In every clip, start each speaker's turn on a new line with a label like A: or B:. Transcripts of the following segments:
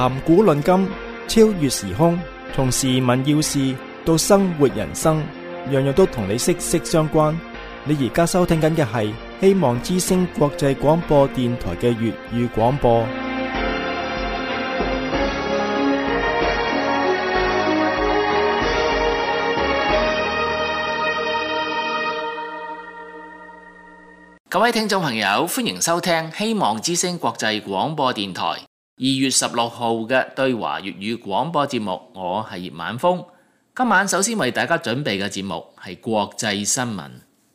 A: 談古論今，超越時空，從時聞要事到生活人生，樣樣都同你息息相關。你而家收聽緊嘅係希望之聲國際廣播電台嘅粵語廣播。
B: 各位聽眾朋友，歡迎收聽希望之聲國際廣播電台2月16號嘅對華粵語廣播節目。我係葉晚風。今晚首先為大家準備嘅節目係國際新聞。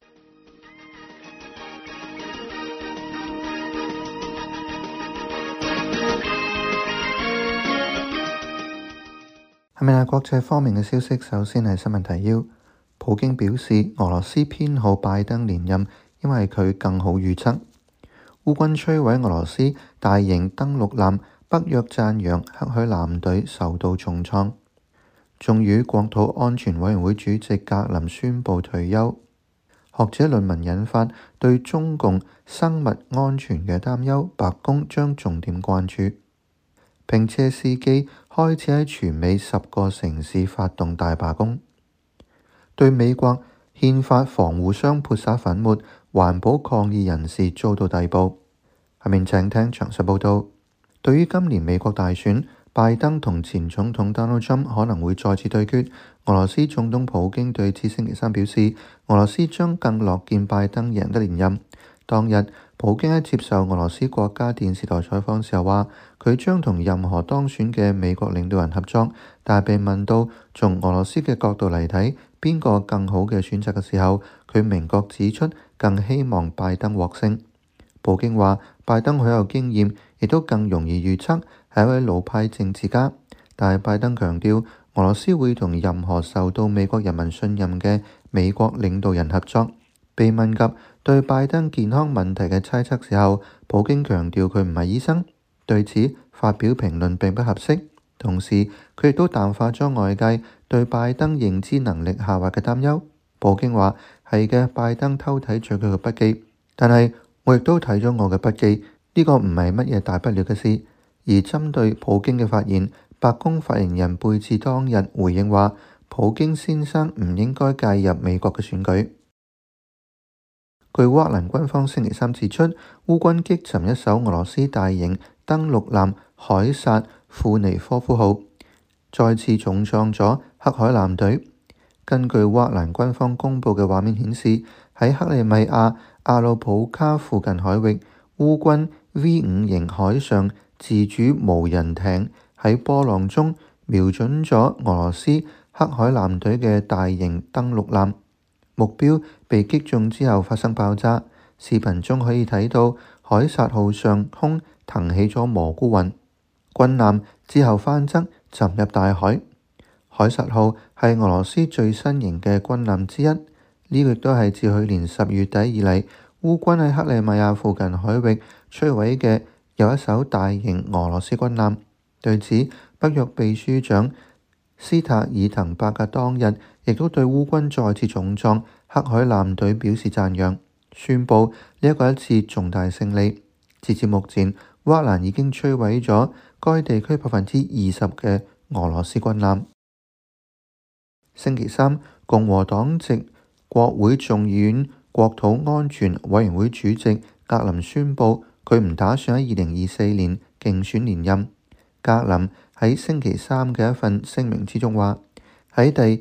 C: 係咪國際方面嘅消息？首先係新聞提要。普京表示俄羅斯偏好拜登連任，因為佢更好預測。烏軍摧毀俄羅斯大型登陸艦，北約讚揚黑海艦隊受到重創。眾議院國土安全委員會主席格林宣布退休。學者論文引發對中共生物安全嘅擔憂，白宮將重點關注。拼車司機開始喺全美10個城市發動大罷工，對美國憲法防護箱潑灑粉末，環保抗議人士遭到逮捕。下面請聽詳細報道。對於今年美國大選，拜登同前總統 Donald Trump 可能會再次對決。俄羅斯總統普京對此星期三表示，俄羅斯將更樂見拜登贏得連任。當日，普京喺接受俄羅斯國家電視台採訪時候話，佢將同任何當選嘅美國領導人合作，但係被問到從俄羅斯嘅角度嚟睇邊個更好嘅選擇嘅時候，佢明確指出更希望拜登獲勝。普京話拜登好有經驗，亦都更容易預測，係一位老派政治家，但係拜登強調俄羅斯會同任何受到美國人民信任嘅美國領導人合作。被問及對拜登健康問題嘅猜測時候，普京強調佢唔係醫生，對此發表評論並不合適。同時，佢亦都淡化咗外界對拜登認知能力下滑嘅擔憂。普京話係嘅，拜登偷睇咗佢嘅筆記，但係我亦都睇咗我嘅筆記，呢個唔係乜嘢大不了嘅事。而針對普京嘅發言，白宮發言人貝茨當日回應話，普京先生唔應該介入美國嘅選舉。據烏克蘭軍方星期三指出，烏軍擊沉一艘俄羅斯大型登陸艦凱撒庫尼科夫號，再次重創咗黑海艦隊。根據烏克蘭軍方公佈嘅畫面顯示，喺克里米亞阿魯普卡附近海域，烏軍 V5 型海上自主無人艇喺波浪中瞄準咗俄羅斯黑海艦隊嘅大型登陸艦。目標被擊中之後發生爆炸，視頻中可以睇到凱撒號上空騰起咗蘑菇雲，軍艦之後翻側沉入大海。凱撒號係俄羅斯最新型嘅軍艦之一，呢個亦都係自去年10月底以嚟烏軍喺克里米亞附近海域摧毀嘅又一艘大型俄羅斯軍艦。對此，北約秘書長斯塔爾滕伯格當日亦都對烏軍再次重創黑海艦隊表示讚揚，宣布呢一次重大勝利。截至目前，烏克蘭已經摧毀咗該地區20%嘅俄羅斯軍艦。星期三，共和黨籍國會眾議院國土安全委員會主席格林宣布，佢唔打算喺2024年競選連任。格林喺星期三嘅一份聲明之中話，喺第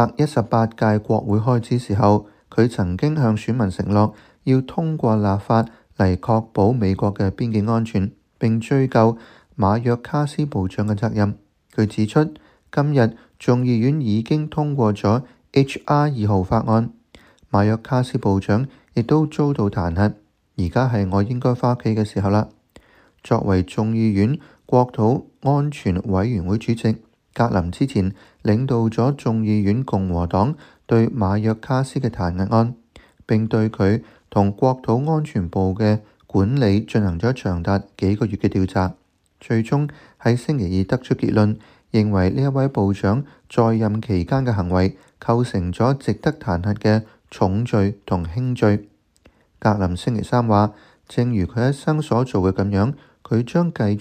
C: 118屆國會開始時候，佢曾經向選民承諾要通過立法嚟確保美國嘅邊境安全，並追究馬約卡斯部長嘅責任。佢指出，今日眾議院已經通過咗 HR 2號法案，馬約卡斯部長亦都遭到彈劾，而家係我應該返屋企嘅時候啦。作為眾議院國土安全委員會主席，格林之前領導咗眾議院共和黨對馬約卡斯嘅彈劾案，並對佢同國土安全部嘅管理進行咗長達幾個月嘅調查，最終喺星期二得出結論，認為呢一位部長在任期間嘅行為構成咗值得彈劾嘅重罪同輕罪。格林星期三話，正如佢一生所做嘅咁樣，佢將繼續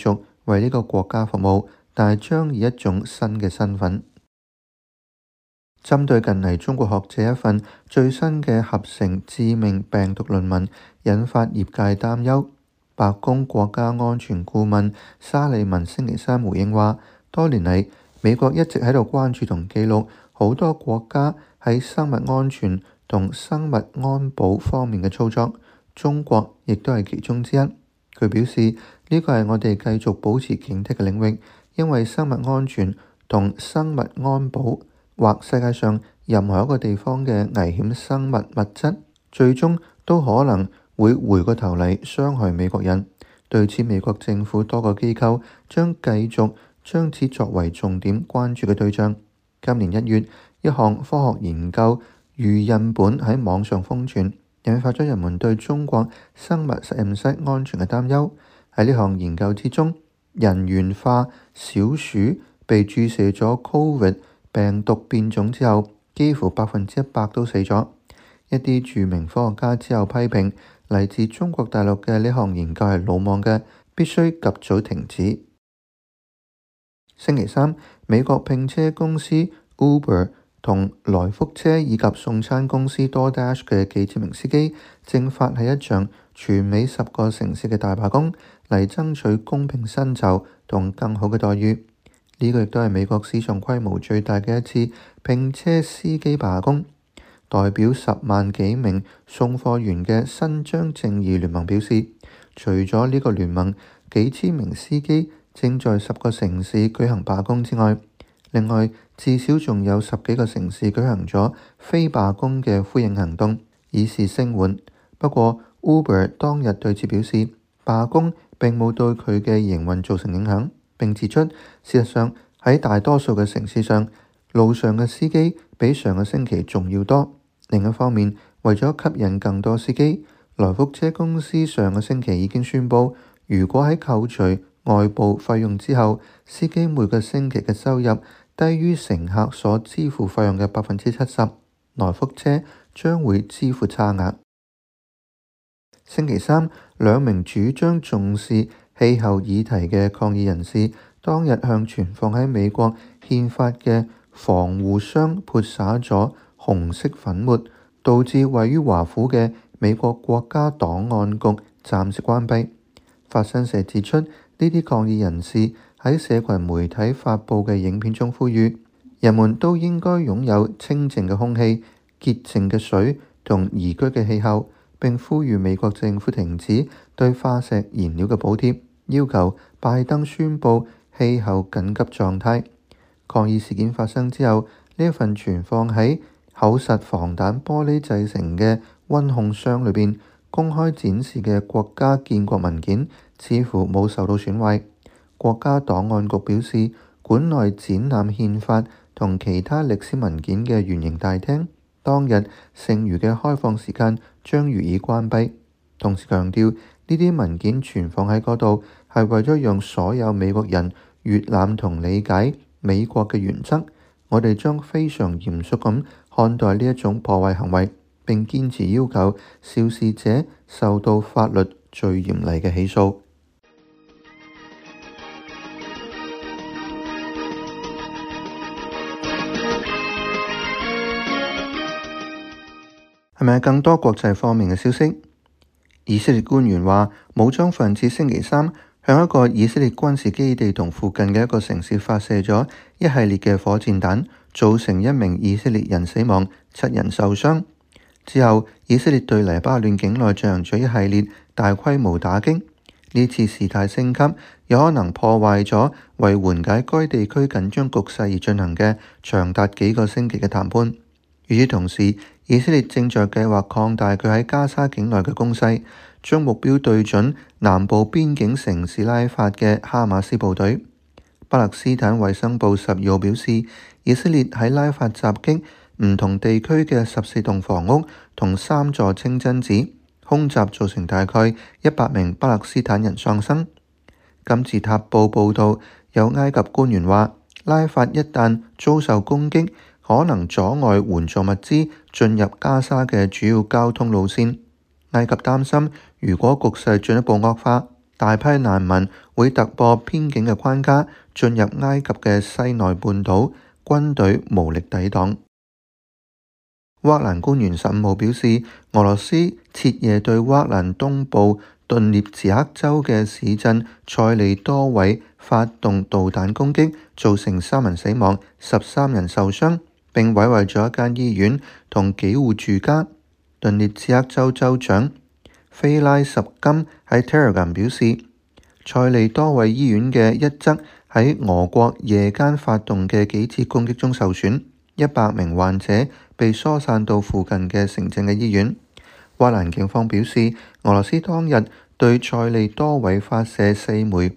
C: 為呢個國家服務，但係將以一種新嘅身份。針對近嚟中國學者一份最新嘅合成致命病毒論文，引發業界擔憂。白宮國家安全顧問沙利文星期三回應話，多年嚟美國一直喺度關注同記錄好多國家喺生物安全同生物安保方面嘅操作，中國亦都係其中之一。佢表示，呢個係我哋繼續保持警惕嘅領域，因為生物安全同生物安保或世界上任何一個地方嘅危險生物物質，最終都可能會回過頭嚟傷害美國人。對此，美國政府多個機構將繼續將此作為重點關注嘅對象。今年1月，一項科學研究如印本喺網上瘋傳，引發咗人們對中國生物實驗室安全嘅擔憂。喺呢項研究之中，人猿化小鼠被注射咗 COVID 病毒變種之後，幾乎100%都死咗。一啲著名科學家之後批評，嚟自中國大陸嘅呢項研究係魯莽嘅，必須及早停止。星期三，美國拼車公司 Uber 同來福車以及送餐公司 DoorDash 嘅幾千名司機正發起一場全美10個城市嘅大罷工，嚟爭取公平薪酬同更好嘅待遇。呢個亦都係美國史上規模最大嘅一次拼車司機罷工。代表10萬幾名送貨員嘅伸張正義聯盟表示，除咗呢個聯盟幾千名司機正在10個城市舉行罷工之外，另外至少仲有10幾個城市舉行咗非罷工嘅呼應行動，以示聲援。不過 Uber 當日對此表示，罷工並冇對佢嘅營運造成影響，並指出事實上喺大多數嘅城市上，路上嘅司機比上個星期仲要多。另一方面，為咗吸引更多司機，來福車公司上個星期已經宣布，如果喺扣除外部費用之後，司機每個星期嘅收入低於乘客所支付費用嘅70%，來福車將會支付差額。星期三，兩名主張重視氣候議題嘅抗議人士當日向存放喺美國憲法嘅防護箱潑灑咗紅色粉末，導致位於華府嘅美國國家檔案局暫時關閉。法新社指出，呢啲抗議人士喺社群媒體發佈嘅影片中呼籲，人們都應該擁有清淨嘅空氣、潔淨嘅水同宜居嘅氣候，並呼籲美國政府停止對化石燃料嘅補貼，要求拜登宣布氣候緊急狀態。抗議事件發生之後，呢一份存放喺厚實防彈玻璃製成嘅溫控箱裏邊公開展示嘅國家建國文件似乎冇受到損壞。國家檔案局表示，館內展覽憲法同其他歷史文件嘅圓形大廳當日剩餘嘅開放時間將予以關閉，同時強調呢啲文件存放喺嗰度係為咗讓所有美國人閱覽同理解美國嘅原則。我哋將非常嚴肅咁看待呢一種破壞行為，並堅持要求肇事者受到法律最嚴厲嘅起訴。係咪更多國際方面嘅消息？以色列官員話，武裝分子星期三向一個以色列軍事基地同附近嘅一個城市發射咗一系列嘅火箭彈，造成1名以色列人死亡，7人受傷。之後，以色列對黎巴嫩境內進行咗一系列大規模打擊。呢次事態升級，有可能破壞咗為緩解該地區緊張局勢而進行嘅長達幾個星期嘅談判。與此同時，以色列正在計劃擴大佢喺加沙境內嘅攻勢，將目標對準南部邊境城市拉法嘅哈馬斯部隊。巴勒斯坦衛生部12號表示，以色列喺拉法襲擊唔同地區嘅14棟房屋同3座清真寺，空襲造成大概100名巴勒斯坦人喪生。金字塔報報道，有埃及官員話，拉法一旦遭受攻擊，可能阻礙援助物資進入加沙嘅主要交通路線。埃及擔心，如果局勢進一步惡化， 大批難民會突破邊境嘅關卡，進入埃及嘅西奈半島，軍隊無力抵擋。烏克蘭官員15號表示，俄羅斯徹夜對烏克蘭東部頓涅茨克州嘅市鎮塞利多維發動導彈攻擊，造成3人死亡、13人受傷，並毀壞咗一間醫院同幾戶住家。頓涅茨克州州長菲拉什金喺 Telegram 表示，塞利多維醫院嘅一側喺俄國夜間發動嘅幾次攻擊中受損，100名患者被疏散到附近嘅城鎮嘅醫院。烏克蘭警方表示，俄羅斯當日對塞利多維發射4枚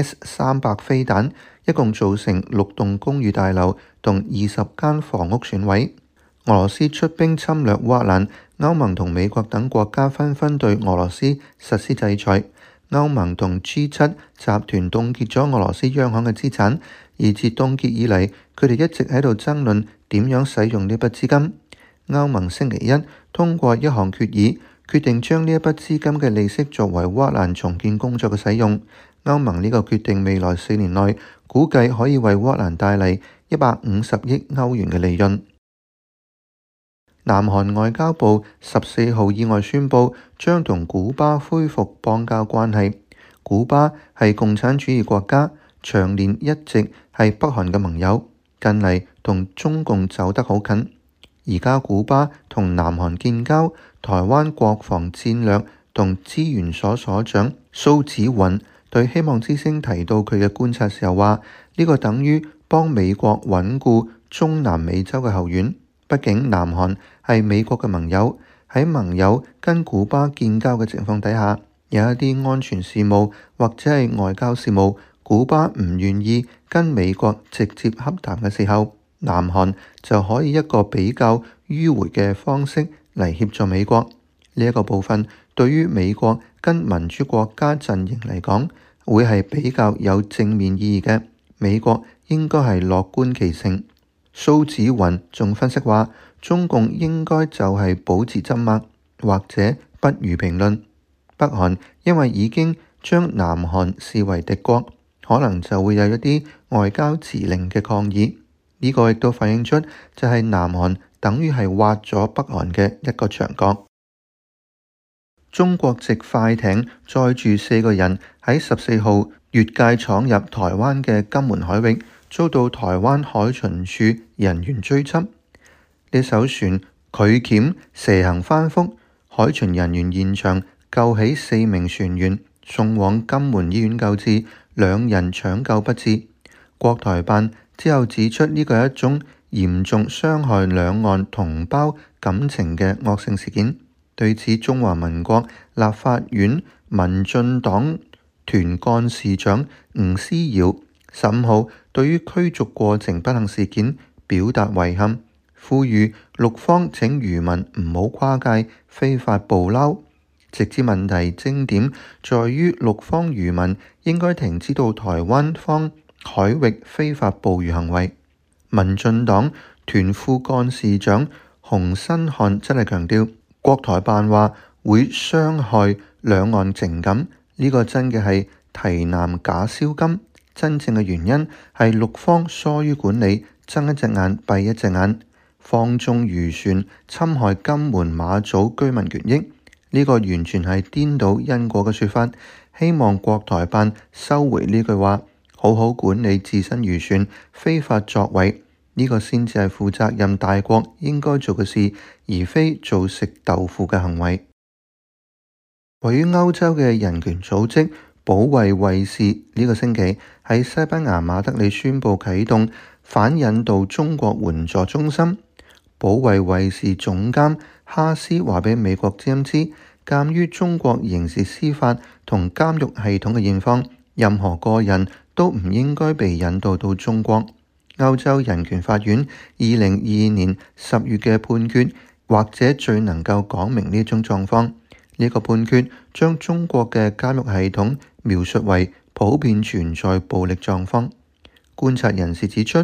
C: S-300 飛彈，一共造成6棟公寓大樓同20間房屋損毀。俄羅斯出兵侵略烏克蘭，歐盟同美國等國家紛紛對俄羅斯實施制裁。歐盟同 G7 集團凍結咗俄羅斯央行嘅資產，而自凍結以嚟，佢哋一直喺度爭論點樣使用呢筆資金。歐盟星期一通過一項決議，決定將呢一筆資金嘅利息作為烏克蘭重建工作嘅使用。歐盟呢個決定未來4年內估計可以為烏克蘭帶嚟150億歐元嘅利潤。南韓外交部14號意外宣布，將同古巴恢復邦交關係。古巴係共產主義國家，長年一直係北韓嘅盟友，近嚟同中共走得好近。而家古巴同南韓建交，台灣國防戰略同資源所長蘇紫雲對希望之聲提到佢嘅觀察時候話，呢個等於幫美國穩固中南美洲嘅後院。畢竟南韓係美國嘅盟友，喺盟友跟古巴建交嘅情況底下，有一啲安全事務或者係外交事務，古巴唔願意跟美國直接洽談嘅時候，南韓就可以一個比較迂迴嘅方式嚟協助美國。呢一個部分對於美國跟民主國家陣營嚟講，會係比較有正面意義嘅。美國應該係樂觀其成。蘇紫雲仲分析話，中共應該就係保持沉默或者不予評論。北韓因為已經將南韓視為敵國，可能就會有一啲外交辭令嘅抗議。呢個亦都反映出就係南韓等於係挖咗北韓嘅一個牆角。中國籍快艇載住4個人喺14號越界闖入台灣嘅金門海域，遭到台灣海巡署人員追緝。呢艘船拒檢蛇行翻覆，海巡人員現場救起4名船員，送往金門醫院救治，2人搶救不治。國台辦之後指出，呢個係一種嚴重傷害兩岸同胞感情嘅惡性事件。對此，中華民國立法院民進黨團幹事長吳思瑤15號對於驅逐過程不幸事件表達遺憾，呼籲陸方請漁民唔好跨界非法捕撈，直指問題焦點在於陸方漁民應該停止到台灣方海域非法捕魚行為。民進黨團副幹事長洪新漢真係強調，國台辦話會傷害兩岸情感，呢個真嘅係提籃假燒金。真正嘅原因係陸方疏於管理，睜一隻眼閉一隻眼，放縱漁船侵害金門馬祖居民權益。呢個完全係顛倒因果嘅說法。希望國台辦收回呢句話，好好管理自身漁船非法作為，呢個先至係負責任大國應該做嘅事，而非做食豆腐嘅行為。位於歐洲嘅人權組織保衛衛士呢個星期喺西班牙馬德里宣布啟動反引渡中國援助中心。保衛衛士總監哈斯話俾美國之音知，鑑於中國刑事司法同監獄系統嘅現況，任何個人都唔應該被引渡到中國。歐洲人權法院2022年10月嘅判決，或者最能夠講明呢種狀況。呢個判決將中國嘅監獄系統描述為普遍存在暴力狀況。觀察人士指出，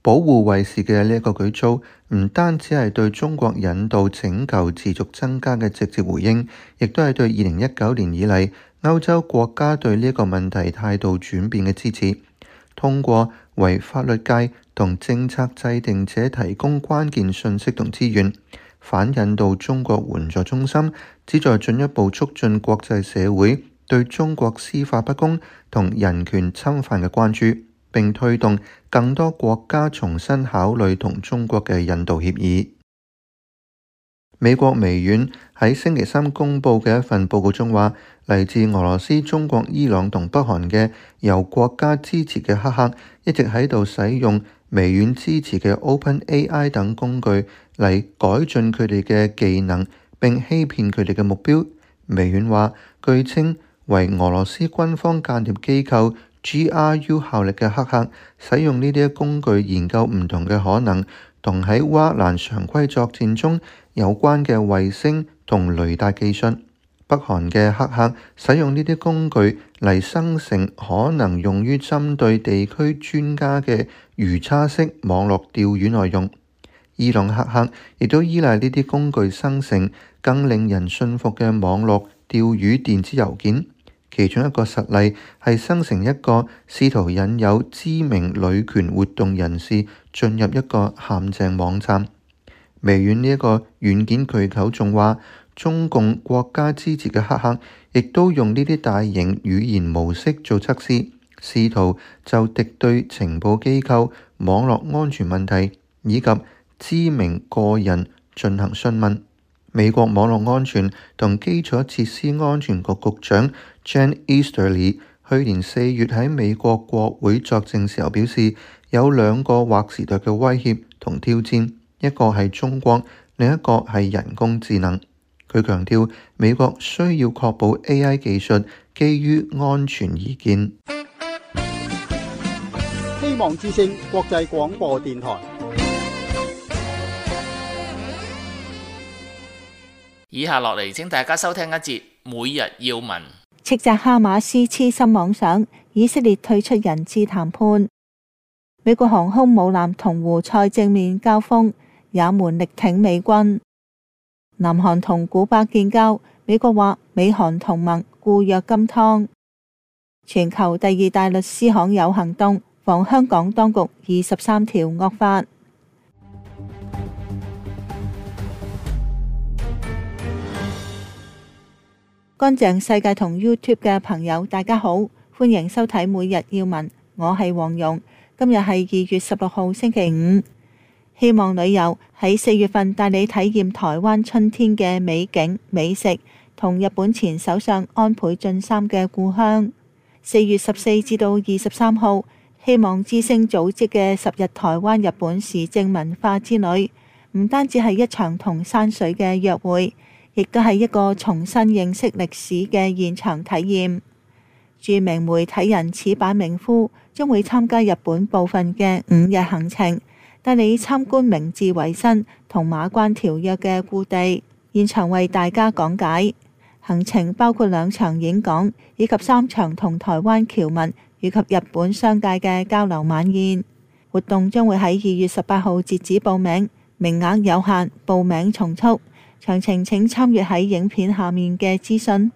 C: 保護衛士嘅呢一個舉措，唔單止係對中國引渡拯救持續增加嘅直接回應，亦都係對2019年以嚟歐洲國家對呢一個問題態度轉變嘅支持。通過為法律界同政策制定者提供關鍵信息同資源，反引渡中國援助中心旨在進一步促進國際社會對中國司法不公同人權侵犯嘅關注，並推動更多國家重新考慮同中國嘅引渡協議。美國微軟喺星期三公佈嘅一份報告中話，嚟自俄羅斯、中國、伊朗同北韓嘅由國家支持嘅黑客一直喺度使用微軟支持嘅 OpenAI 等工具嚟改進佢哋嘅技能，並欺騙佢哋嘅目標。微軟話，據稱為俄羅斯軍方間諜機構 GRU 效力嘅黑客使用呢啲工具研究唔同嘅可能同喺烏克蘭常規作戰中有關嘅衛星同雷達技術。北韓嘅黑客使用呢啲工具嚟生成可能用於針對地區專家嘅魚叉式網絡釣魚內容。伊朗黑客亦都依賴呢啲工具生成更令人信服嘅網絡釣魚電子郵件。其中一個實例係生成一個試圖引誘知名女權活動人士進入一個陷阱網站。微軟呢一個軟件巨頭仲話，中共國家支持嘅黑客亦都用呢啲大型語言模式做測試，試圖就敵對情報機構、網絡安全問題以及知名個人進行詢問。美國網絡安全同基礎設施安全局局長 Jen Easterly 去年4月喺美國國會作證時候表示，有兩個劃時代嘅威脅同挑戰，一個係中國，另一個係人工智能。佢強調，美國需要確保 AI 技術基於安全意見。
D: 希望之聲國際廣播電台。
B: 以下落嚟，請大家收聽一節每日要聞。
E: 斥責哈馬斯痴心妄想，以色列退出人質談判。美國航空母艦同胡塞正面交鋒，也門力挺美軍。南韓同古巴建交，美國話美韓同盟固若金湯。全球第二大律師行有行動，防香港當局23條惡法。乾淨世界同 YouTube 嘅朋友大家好，歡迎收睇每日要聞，我係黃蓉。今日係2月16號星期五。希望旅遊喺4月份帶你體驗台灣春天嘅美景美食，同日本前首相安倍晉三嘅故鄉。4月14至到23號，希望之聲組織嘅10日台灣日本時政文化之旅，唔單止係一場同山水嘅約會，亦都係一個重新認識歷史嘅現場體驗。著名媒體人矢板明夫將會參加日本部分嘅5日行程，帶你參觀明治維新同馬關條約嘅故地，現場為大家講解。行程包括2場演講，以及3場同台灣僑民以及日本商界嘅交流晚宴。活動將會喺2月18號截止報名，名額有限，報名從速。詳情請參閱喺影片下面嘅資訊。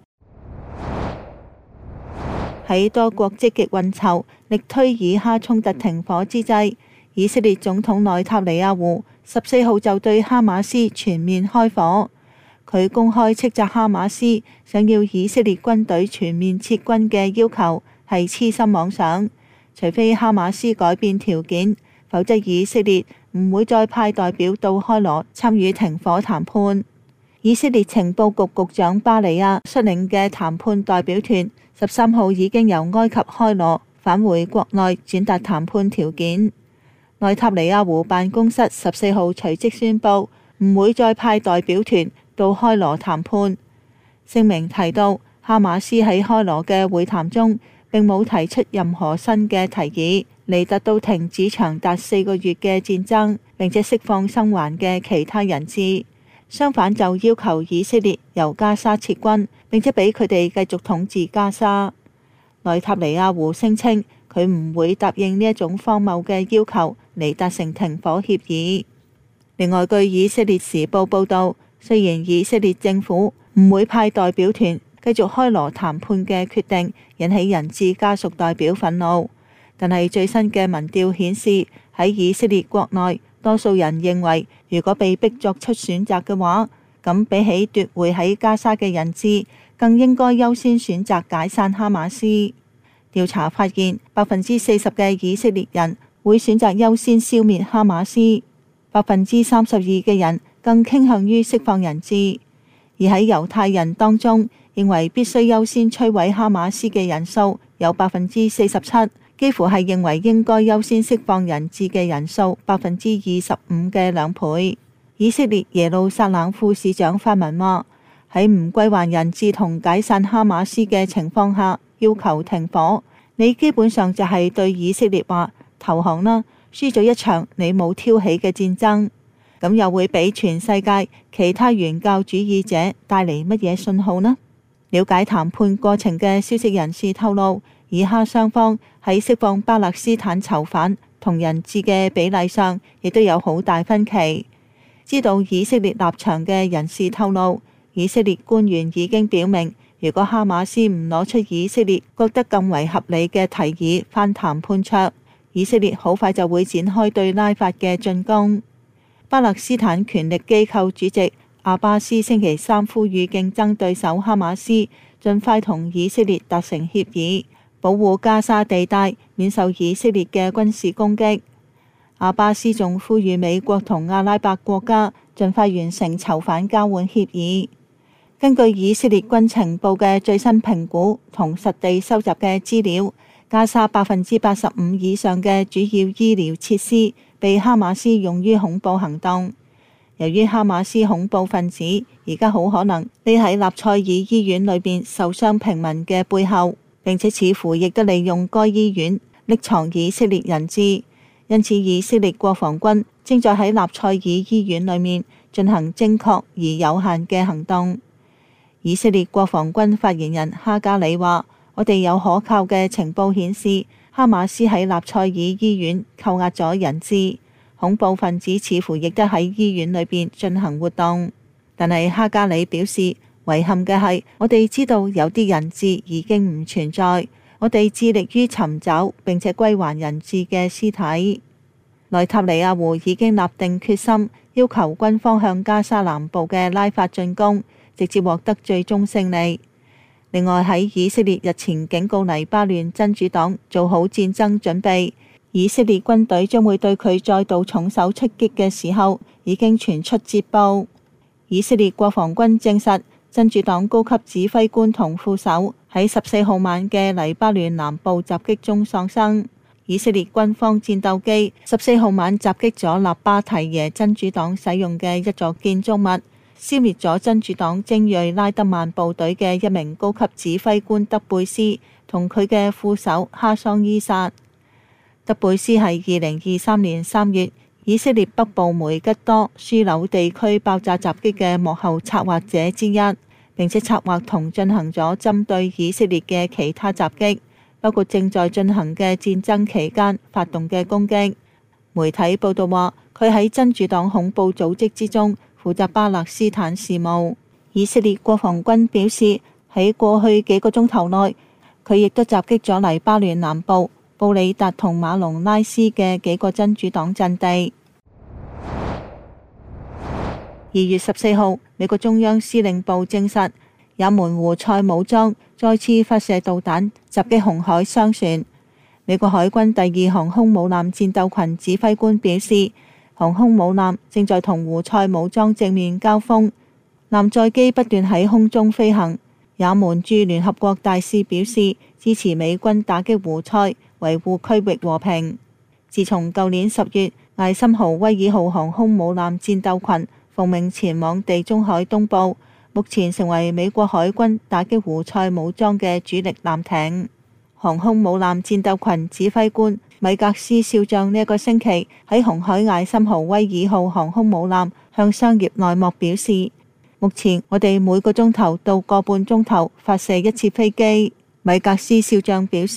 E: 喺多國積極運籌，力推以哈衝突停火之際，以色列總統內塔尼亞胡14號就對哈馬斯全面開火。佢公開斥責哈馬斯想要以色列軍隊全面撤軍嘅要求係痴心妄想，除非哈馬斯改變條件，否則以色列唔會再派代表到開羅參與停火談判。以色列情報局局長巴尼亞率領嘅談判代表團13號已經由埃及開羅返回國內轉達談判條件。內塔尼亞胡辦公室14號隨即宣布唔會再派代表團到開羅談判。聲明提到，哈馬斯喺開羅嘅會談中並冇提出任何新嘅提議嚟達到停止長達4個月嘅戰爭，並且釋放生還嘅其他人質。相反，就要求以色列由加沙撤軍，並且俾佢哋繼續統治加沙。內塔尼亞胡聲稱佢唔會答應呢一種荒謬嘅要求嚟達成停火協議。另外，據以色列時報報導，雖然以色列政府唔會派代表團繼續開羅談判嘅決定引起人質家屬代表憤怒，但係最新嘅民調顯示，喺以色列國內多數人認為，如果被逼作出選擇嘅話，咁比起奪回喺加沙嘅人質，更應該優先選擇解散哈馬斯。調查發現，40%嘅以色列人會選擇優先消滅哈馬斯，32%嘅人更傾向於釋放人質。而喺猶太人當中，認為必須優先摧毀哈馬斯嘅人數有47%，幾乎係認為應該優先釋放人質嘅人數25%嘅2倍。以色列耶路撒冷副市長發文話：喺唔歸還人質同解散哈馬斯嘅情況下，要求停火，你基本上就係對以色列話投降啦，輸咗一場你冇挑起嘅戰爭。咁又會俾全世界其他原教主義者帶嚟乜嘢信號呢？了解談判過程嘅消息人士透露，以哈雙方喺釋放巴勒斯坦囚犯同人質嘅比例上，亦都有好大分歧。知道以色列立場嘅人士透露，以色列官員已經表明，如果哈馬斯唔攞出以色列覺得更為合理嘅提議返談判桌，以色列好快就會展開對拉法嘅進攻。巴勒斯坦權力機構主席阿巴斯星期三呼籲競爭對手哈馬斯盡快同以色列達成協議，保護加沙地帶免受以色列嘅軍事攻擊。阿巴斯仲呼籲美國同阿拉伯國家盡快完成囚犯交換協議。根據以色列軍情報嘅最新評估同實地收集嘅資料，加沙85%以上嘅主要醫療設施被哈馬斯用於恐怖行動。由於哈馬斯恐怖分子而家好可能匿喺納賽爾醫院裏邊受傷平民嘅背後，並且似乎亦都利用該醫院匿藏以色列人質，因此以色列國防軍正在喺納賽爾醫院裏面進行精確而有限嘅行動。以色列國防軍發言人哈加里話：我哋有可靠嘅情報顯示，哈馬斯喺納賽爾醫院扣押咗人質，恐怖分子似乎亦都喺醫院裏邊進行活動。但係哈加里表示，遺憾嘅係，我哋知道有啲人質已經唔存在，我哋致力於尋找並且歸還人質嘅屍體。內塔尼亞胡已經立定決心，要求軍方向加沙南部嘅拉法進攻，直接獲得最終勝利。另外，喺以色列日前警告黎巴嫩真主黨做好戰爭準備，以色列軍隊將會對佢再度重手出擊嘅時候，已經傳出捷報。以色列國防軍證實，真主黨高級指揮官同副手喺14號晚嘅黎巴嫩南部襲擊中喪生。以色列軍方戰鬥機14號晚襲擊咗納巴提耶真主黨使用嘅一座建築物，消滅咗真主黨精銳拉德曼部隊嘅一名高級指揮官德貝斯同佢嘅副手哈桑伊薩。德貝斯係2023年3月以色列北部梅吉多樞紐地區爆炸襲擊嘅幕後策劃者之一，並且策劃同進行咗針對以色列嘅其他襲擊，包括正在進行嘅戰爭期間發動嘅攻擊。媒體報道話，佢喺真主黨恐怖組織之中負責巴勒斯坦事務。以色列國防軍表示，喺過去幾個鐘頭內，佢亦都襲擊咗黎巴嫩南部布里達同馬龍拉斯嘅幾個真主黨陣地。2月14號，美國中央司令部證實，也門胡塞武裝再次發射導彈襲擊紅海商船。美國海軍第2航空母艦戰鬥群指揮官表示，航空母艦正在同胡塞武裝正面交鋒，艦載機不斷喺空中飛行。也門駐聯合國大使表示，支持美軍打擊胡塞，維護區域和平。自從舊年10月，艾森豪威爾號航空母艦戰鬥群奉命前往地中海東部，目前成為美國海軍打擊胡塞武裝嘅主力艦艇。航空母艦戰鬥群指揮官米格斯少將呢一個星期喺紅海艾森豪威爾號航空母艦向商業內幕表示，目前我哋每個鐘頭到個半鐘頭發射一次飛機。米格斯少將表示，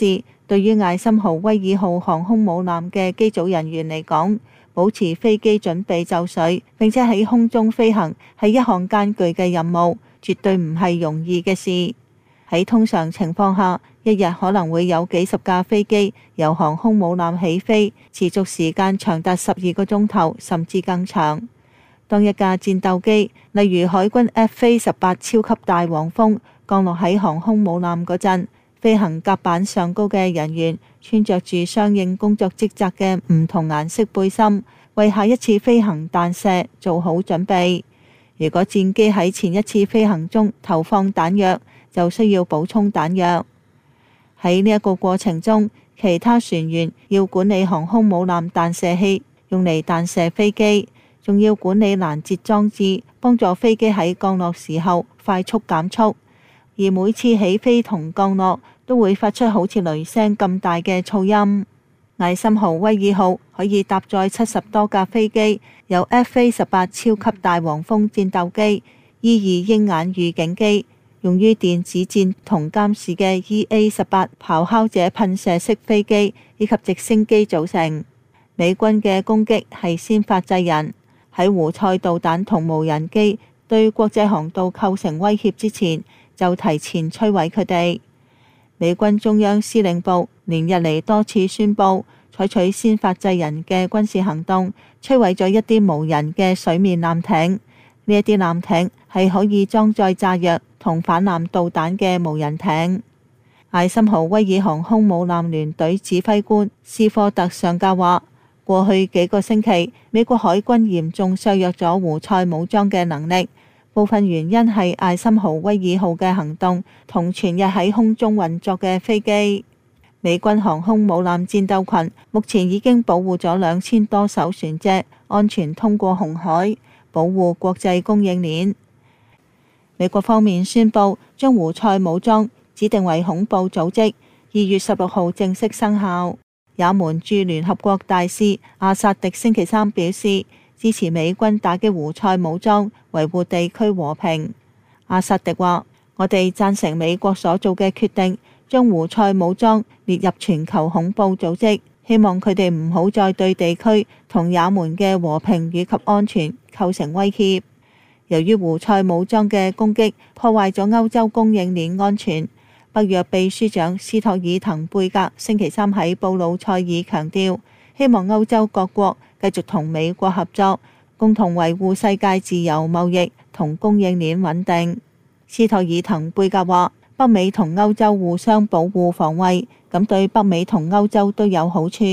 E: 對於艾森豪威爾號航空母艦嘅機組人員嚟講，保持飛機準備就緒並且喺空中飛行係一項艱巨嘅任務，絕對唔係容易嘅事。喺通常情況下，一日可能會有幾十架飛機由航空母艦起飛，持續時間長達12個鐘頭甚至更長。當一架戰鬥機，例如海軍 F-18超級大黃蜂降落喺航空母艦嗰陣，飛行甲板上高嘅人員穿着住相應工作職責嘅唔同顏色背心，為下一次飛行彈射做好準備。如果戰機喺前一次飛行中投放彈藥，就需要補充彈藥。喺呢一個過程中，其他船員要管理航空母艦彈射器，用嚟彈射飛機，仲要管理攔截裝置，幫助飛機喺降落時候快速減速。而每次起飛同降落都會發出好似雷聲咁大嘅噪音。艾森豪威爾號可以搭載70多架飛機，有 F-18超級大黃蜂戰鬥機、E-2鷹眼預警機，用於電子戰同監視嘅 EA-18咆哮者噴射式飛機以及直升機組成。美軍嘅攻擊係先發制人，喺胡塞導彈同無人機對國際航道構成威脅之前，就提前摧毀佢哋。美軍中央司令部連日嚟多次宣布採取先發制人嘅軍事行動，摧毀咗一啲無人嘅水面艦艇。呢一啲艦艇係可以裝載炸藥同反艦導彈嘅無人艇。艾森豪威爾航空母艦聯隊指揮官斯科特上校話，過去幾個星期，美國海軍嚴重削弱咗胡塞武裝嘅能力，部分原因係艾森豪威爾號嘅行動同全日喺空中運作嘅飛機。美軍航空母艦戰鬥群目前已經保護咗2000多艘船隻安全通過紅海，保護國際供應鏈。美國方面宣布將胡塞武裝指定為恐怖組織，2月16號正式生效。也門駐聯合國大使阿薩迪星期三表示，支持美軍打擊胡塞武裝，維護地區和平。阿薩迪話：我哋贊成美國所做嘅決定，將胡塞武裝列入全球恐怖組織，希望佢哋唔好再對地區同也門嘅和平以及安全構成威脅。由於胡塞武裝嘅攻擊破壞咗歐洲供應鏈安全，北約秘書長斯托爾滕貝格星期三喺布魯塞爾強調，希望歐洲各國繼續同美國合作，共同維護世界自由貿易同供應鏈穩定。斯托爾滕貝格話：北美同歐洲互相保護防衛，咁對北美同歐洲都有好處。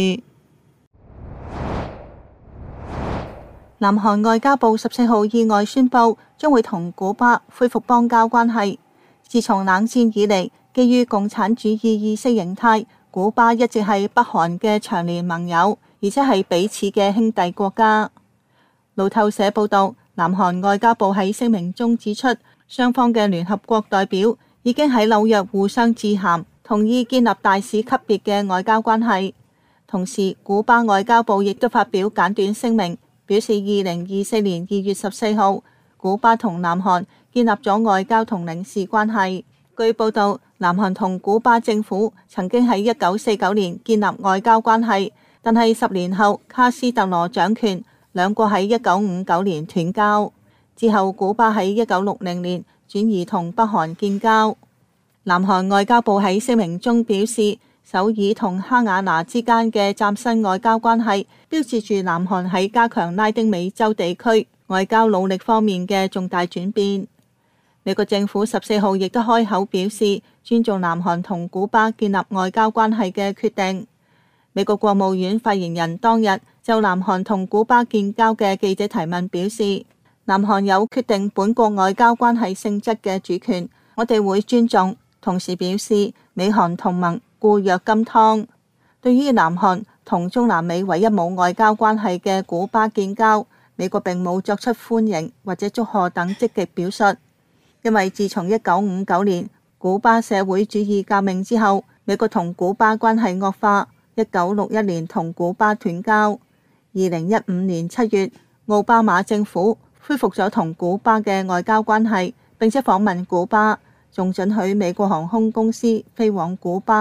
E: 南韓外交部14號意外宣布，將會同古巴恢復邦交關係。自從冷戰以嚟，基於共產主義意識形態，古巴一直係北韓嘅長年盟友，而且係彼此嘅兄弟國家。路透社報道，南韓外交部喺聲明中指出，雙方嘅聯合國代表已經喺紐約互相致函，同意建立大使級別嘅外交關係。同時，古巴外交部亦都發表簡短聲明，表示2024年2月14號，古巴同南韓建立咗外交同領事關係。據報道，南韓同古巴政府曾經喺1949年建立外交關係，但係10年後卡斯特羅掌權，兩國喺1959年斷交。之後，古巴喺1960年轉移同北韓建交。南韓外交部喺聲明中表示，首爾同哈瓦那之間嘅嶄新外交關係，標誌住南韓喺加強拉丁美洲地區外交努力方面嘅重大轉變。美國政府14號亦都開口表示，尊重南韓同古巴建立外交關係嘅決定。美國國務院發言人當日就南韓同古巴建交嘅記者提問表示，南韓有決定本國外交關係性質嘅主權，我哋會尊重。同時表示，美韓同盟固若金湯。對於南韓同中南美唯一冇外交關係嘅古巴建交，美國並冇作出歡迎或者祝賀等積極表述，因為自從1959年古巴社會主義革命之後，美國同古巴關係惡化，1961年同古巴斷交。2015年7月，奧巴馬政府恢復咗同古巴嘅外交關係，並且訪問古巴，仲准許美國航空公司飛往古巴，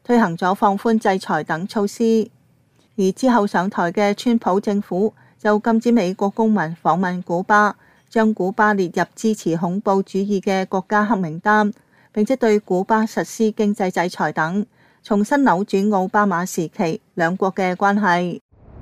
E: 推行咗放寬制裁等措施。而之後上台嘅川普政府就禁止美國公民訪問古巴，將古巴列入支持恐怖主義嘅國家黑名單，並且對古巴實施經濟制裁等，重新扭轉奧巴馬時期兩國嘅關係。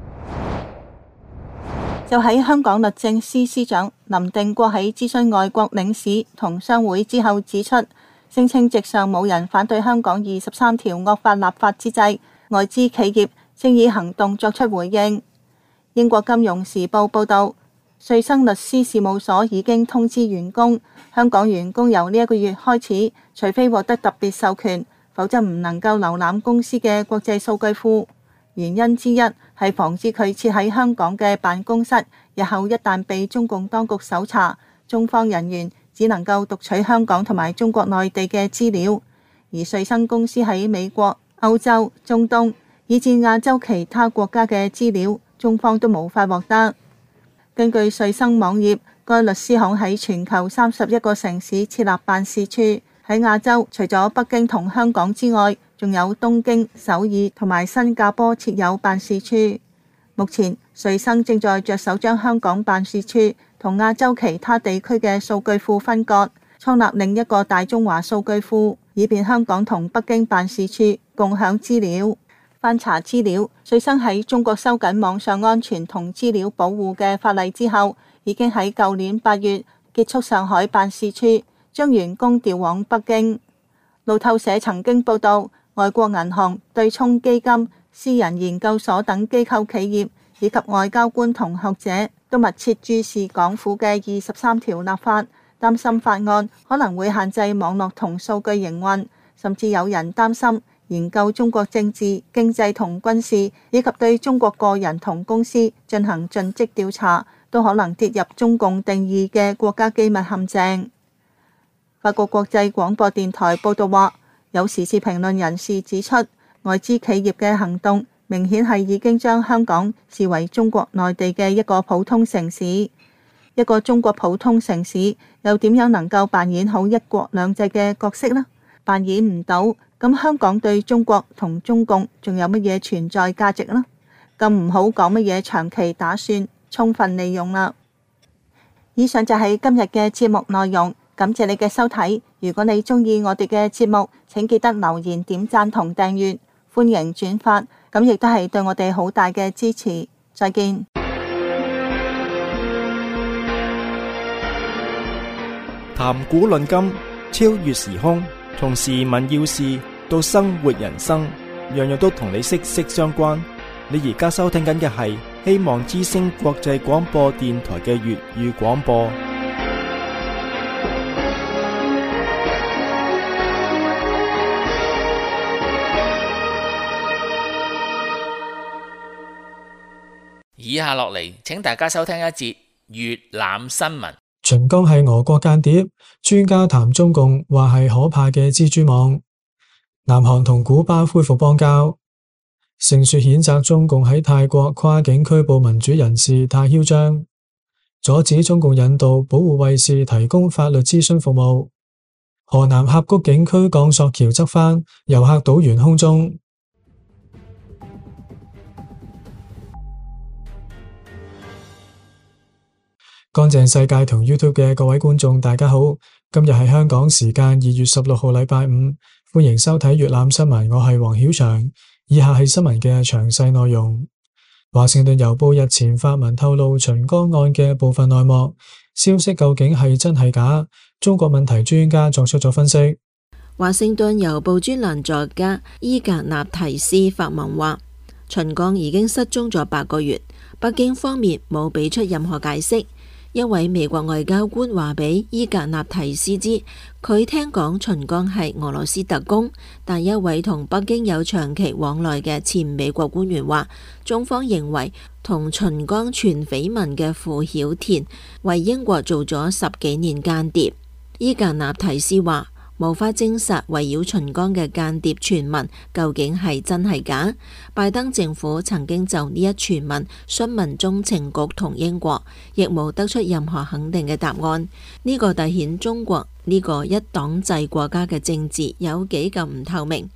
E: 就喺香港律政司司長林定國喺諮詢外國領事同商會之後指出，聲稱席上冇人反對香港23條惡法立法之際，外資企業正以行動作出回應。英國金融時報報道，瑞生律師事務所已經通知員工，香港員工由呢一個月開始，除非獲得特別授權，否則唔能夠瀏覽公司嘅國際數據庫。原因之一係防止佢設喺香港嘅辦公室，日後一旦被中共當局搜查，中方人員只能夠讀取香港同埋中國內地嘅資料，而瑞生公司喺美國、歐洲、中東以至亞洲其他國家嘅資料，中方都無法獲得。根據瑞生網頁，該律師行喺全球31個城市設立辦事處，喺亞洲除咗北京同香港之外，仲有東京、首爾同埋新加坡設有辦事處。目前瑞生正在着手將香港辦事處同亞洲其他地區嘅數據庫分割，創立另一個大中華數據庫，以便香港同北京辦事處共享資料。翻查資料，瑞生喺中國收緊網上安全同資料保護嘅法例之後，已經喺舊年8月結束上海辦事處，將員工調往北京。路透社曾經報道，外國銀行、對沖基金、私人研究所等機構企業以及外交官同學者都密切注視港府嘅23條立法，擔心法案可能會限制網絡同數據營運，甚至有人擔心研究中國政治、經濟同軍事，以及對中國個人同公司進行盡職調查，都可能跌入中共定義嘅國家機密陷阱。法國國際廣播電台報道話，有時事評論人士指出，外資企業嘅行動明顯係已經將香港視為中國內地嘅一個普通城市。一個中國普通城市又點樣能夠扮演好一國兩制嘅角色呢？扮演唔到，咁香港對中國同中共仲有乜嘢存在價值呢？更唔好講乜嘢長期打算，充分利用啦。以上就係今日嘅節目內容，感謝你嘅收睇。如果你鍾意我哋嘅節目，請記得留言、點讚同訂閱，歡迎轉發，咁亦都係對我哋好大嘅支持。再見。
A: 談古論今，超越時空，從時聞要事到生活人生，樣樣都同你息息相關。你而家收聽緊嘅係希望之聲國際廣播電台嘅粵語廣播。
B: 以下落嚟，請大家收聽一節粵覽新聞。
F: 秦剛係俄國間諜，專家談中共話係可怕嘅蜘蛛網。南韓同古巴恢復邦交。盛雪譴責中共喺泰國跨境拘捕民主人士太囂張，阻止中共引渡保護衛士提供法律諮詢服務。河南峽谷景區鋼索橋側翻，遊客倒懸空中。乾淨世界同 YouTube 嘅各位觀眾大家好，今日係香港時間2月16號禮拜五，歡迎收睇粵覽新聞，我係黃曉翔。以下係新聞嘅詳細內容。華盛頓郵報日前發文透露秦剛案嘅部分內幕，消息究竟係真係假？中國問題專家作出咗分析。
G: 華盛頓郵報專欄作家伊格納提斯發文話，秦剛已經失蹤咗8個月，北京方面冇俾出任何解釋。一位美國外交官話俾伊格納提斯知，佢聽講秦剛係俄羅斯特工，但一位同北京有長期往來嘅前美國官員話，中方認為同秦剛傳緋聞嘅傅曉田為英國做咗10幾年間諜。伊格納提斯話，無法證實圍繞秦剛嘅間諜傳聞究竟係真係假。拜登政府曾經就呢一傳聞詢問中情局同英國，亦冇得出任何肯定嘅答案。呢個凸顯中國呢個一黨制國家嘅政治有幾咁唔透明。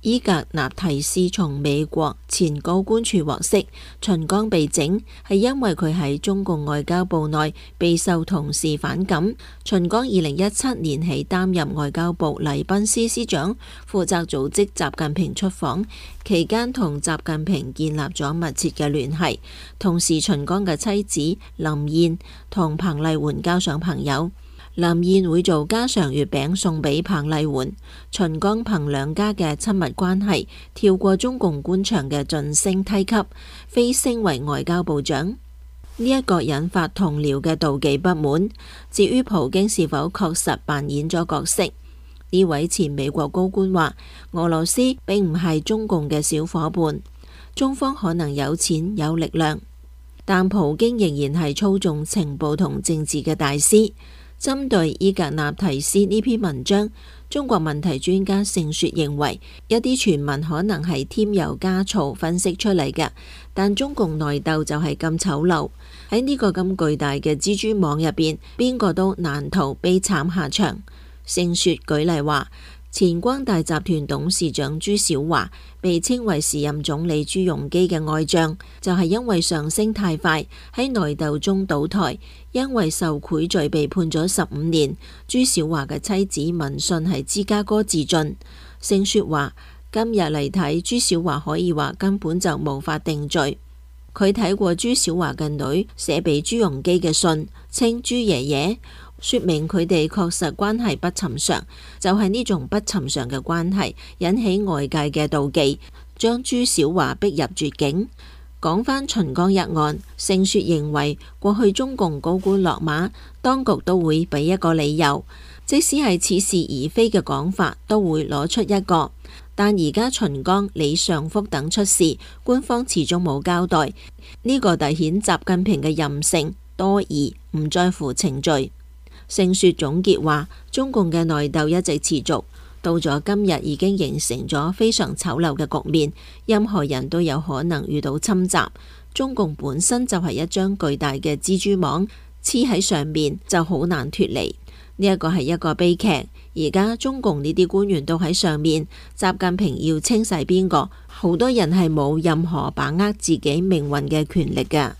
G: 伊格納提斯從美國前高官處獲悉，秦剛被整係因為佢喺中共外交部內備受同事反感。秦剛2017年起擔任外交部禮賓司司長，負責組織習近平出訪，期間同習近平建立咗密切嘅聯繫。同時，秦剛嘅妻子林燕同彭麗媛交上朋友。林燕會做家常月餅送俾彭麗媛，秦剛彭兩家嘅親密關係跳過中共官場嘅晉升梯級，飛升為外交部長。呢一個引發同僚嘅妒忌不滿。至於普京是否確實扮演咗角色，呢位前美國高官話：俄羅斯並唔係中共嘅小夥伴，中方可能有錢有力量，但普京仍然係操縱情報同政治嘅大師。針對伊格納提斯呢篇文章，中國問題專家盛雪認為，一啲傳聞可能係添油加醋分析出嚟嘅，但中共內鬥就係咁醜陋，喺呢個咁巨大嘅蜘蛛網入邊，邊個都難逃悲慘下場。盛雪舉例話，前光大集團董事長朱小華被稱為時任總理朱鎔基嘅愛將，就係因為上升太快，喺內鬥中倒台，因為受賄罪被判咗15年。朱小華嘅妻子聞訊係芝加哥自盡。盛雪話，今日嚟睇朱小華可以話根本就無法定罪。佢睇過朱小華嘅女寫俾朱鎔基嘅信，稱朱爺爺，說明佢哋確實關係不尋常，就係呢種不尋常嘅關係引起外界嘅妒忌，將朱小華逼入絕境。講返秦剛一案，盛雪認為過去中共高官落馬，當局都會俾一個理由，即使係似是而非嘅講法，都會攞出一個。但而家秦剛、李尚福等出事，官方始終冇交代，呢個凸顯習近平嘅任性、多疑，唔在乎程序。盛雪總結話，中共嘅內鬥一直持續，到咗今日已經形成咗非常醜陋嘅局面，任何人都有可能遇到侵襲。中共本身就係一張巨大嘅蜘蛛網，黐喺上面就好難脫離。呢一個係一個悲劇。而家中共呢啲官員都喺上面，習近平要清洗邊個？好多人係冇任何把握自己命運嘅權力㗎。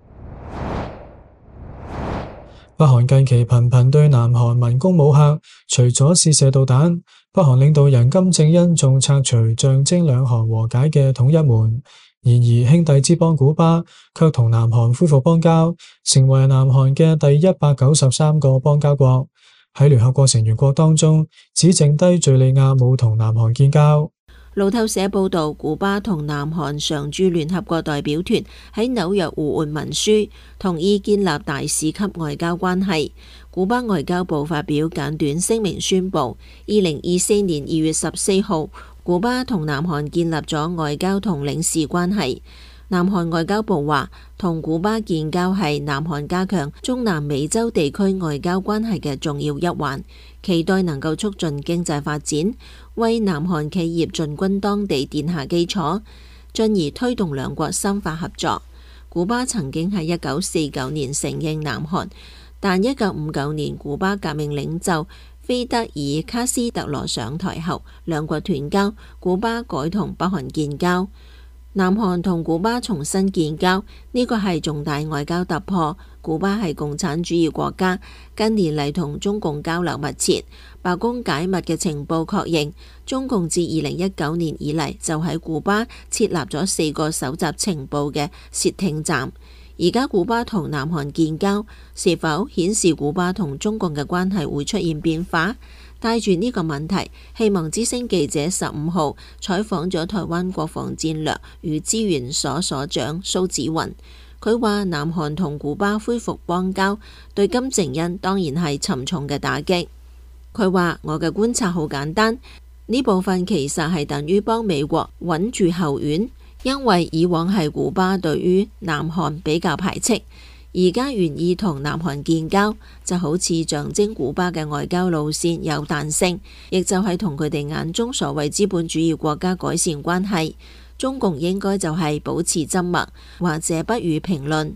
F: 北韓近期頻頻對南韓民工武嚇，除咗試射導彈，北韓領導人金正恩仲拆除象徵兩韓和解嘅統一門。然而兄弟之邦古巴卻同南韓恢復邦交，成為南韓嘅第193個邦交國。喺聯合國成員國當中，只剩低敘利亞冇同南韓建交。
G: 路透社報道，古巴同南韓常駐聯合國代表團喺紐約互換文書，同意建立大使級外交關係。古巴外交部發表簡短聲明宣布，2024年2月14號，古巴同南韓建立咗外交同領事關係。南韓外交部話，同古巴建交係南韓加強中南美洲地區外交關係嘅重要一環，期待能夠促進經濟發展，為南韓企業進軍當地奠下基礎，進而推動兩國深化合作。古巴曾經喺1949年承認南韓，但1959年古巴革命領袖菲德爾卡斯特羅上台後，兩國斷交，古巴改同北韓建交。南韓同古巴重新建交，呢個係重大外交突破。古巴係共產主義國家，近年嚟同中共交流密切。白宮解密嘅情報確認，中共自2019年以嚟就喺古巴設立咗4個搜集情報嘅竊聽站。而家古巴同南韓建交，是否顯示古巴同中共嘅關係會出現變化？帶住呢個問題，希望之聲記者15號採訪咗台灣國防戰略與資源所所長蘇紫雲。佢話南韓同古巴恢復邦交，對金正恩當然係沉重嘅打擊。佢話，我嘅觀察好簡單，呢部分其實係等於幫美國穩住後院，因為以往係古巴對於南韓比較排斥。而家願意同南韓建交，就好似象徵古巴嘅外交路線有彈性，亦就係同佢哋眼中所謂資本主義國家改善關係。中共應該就係保持緘默，或者不予評論。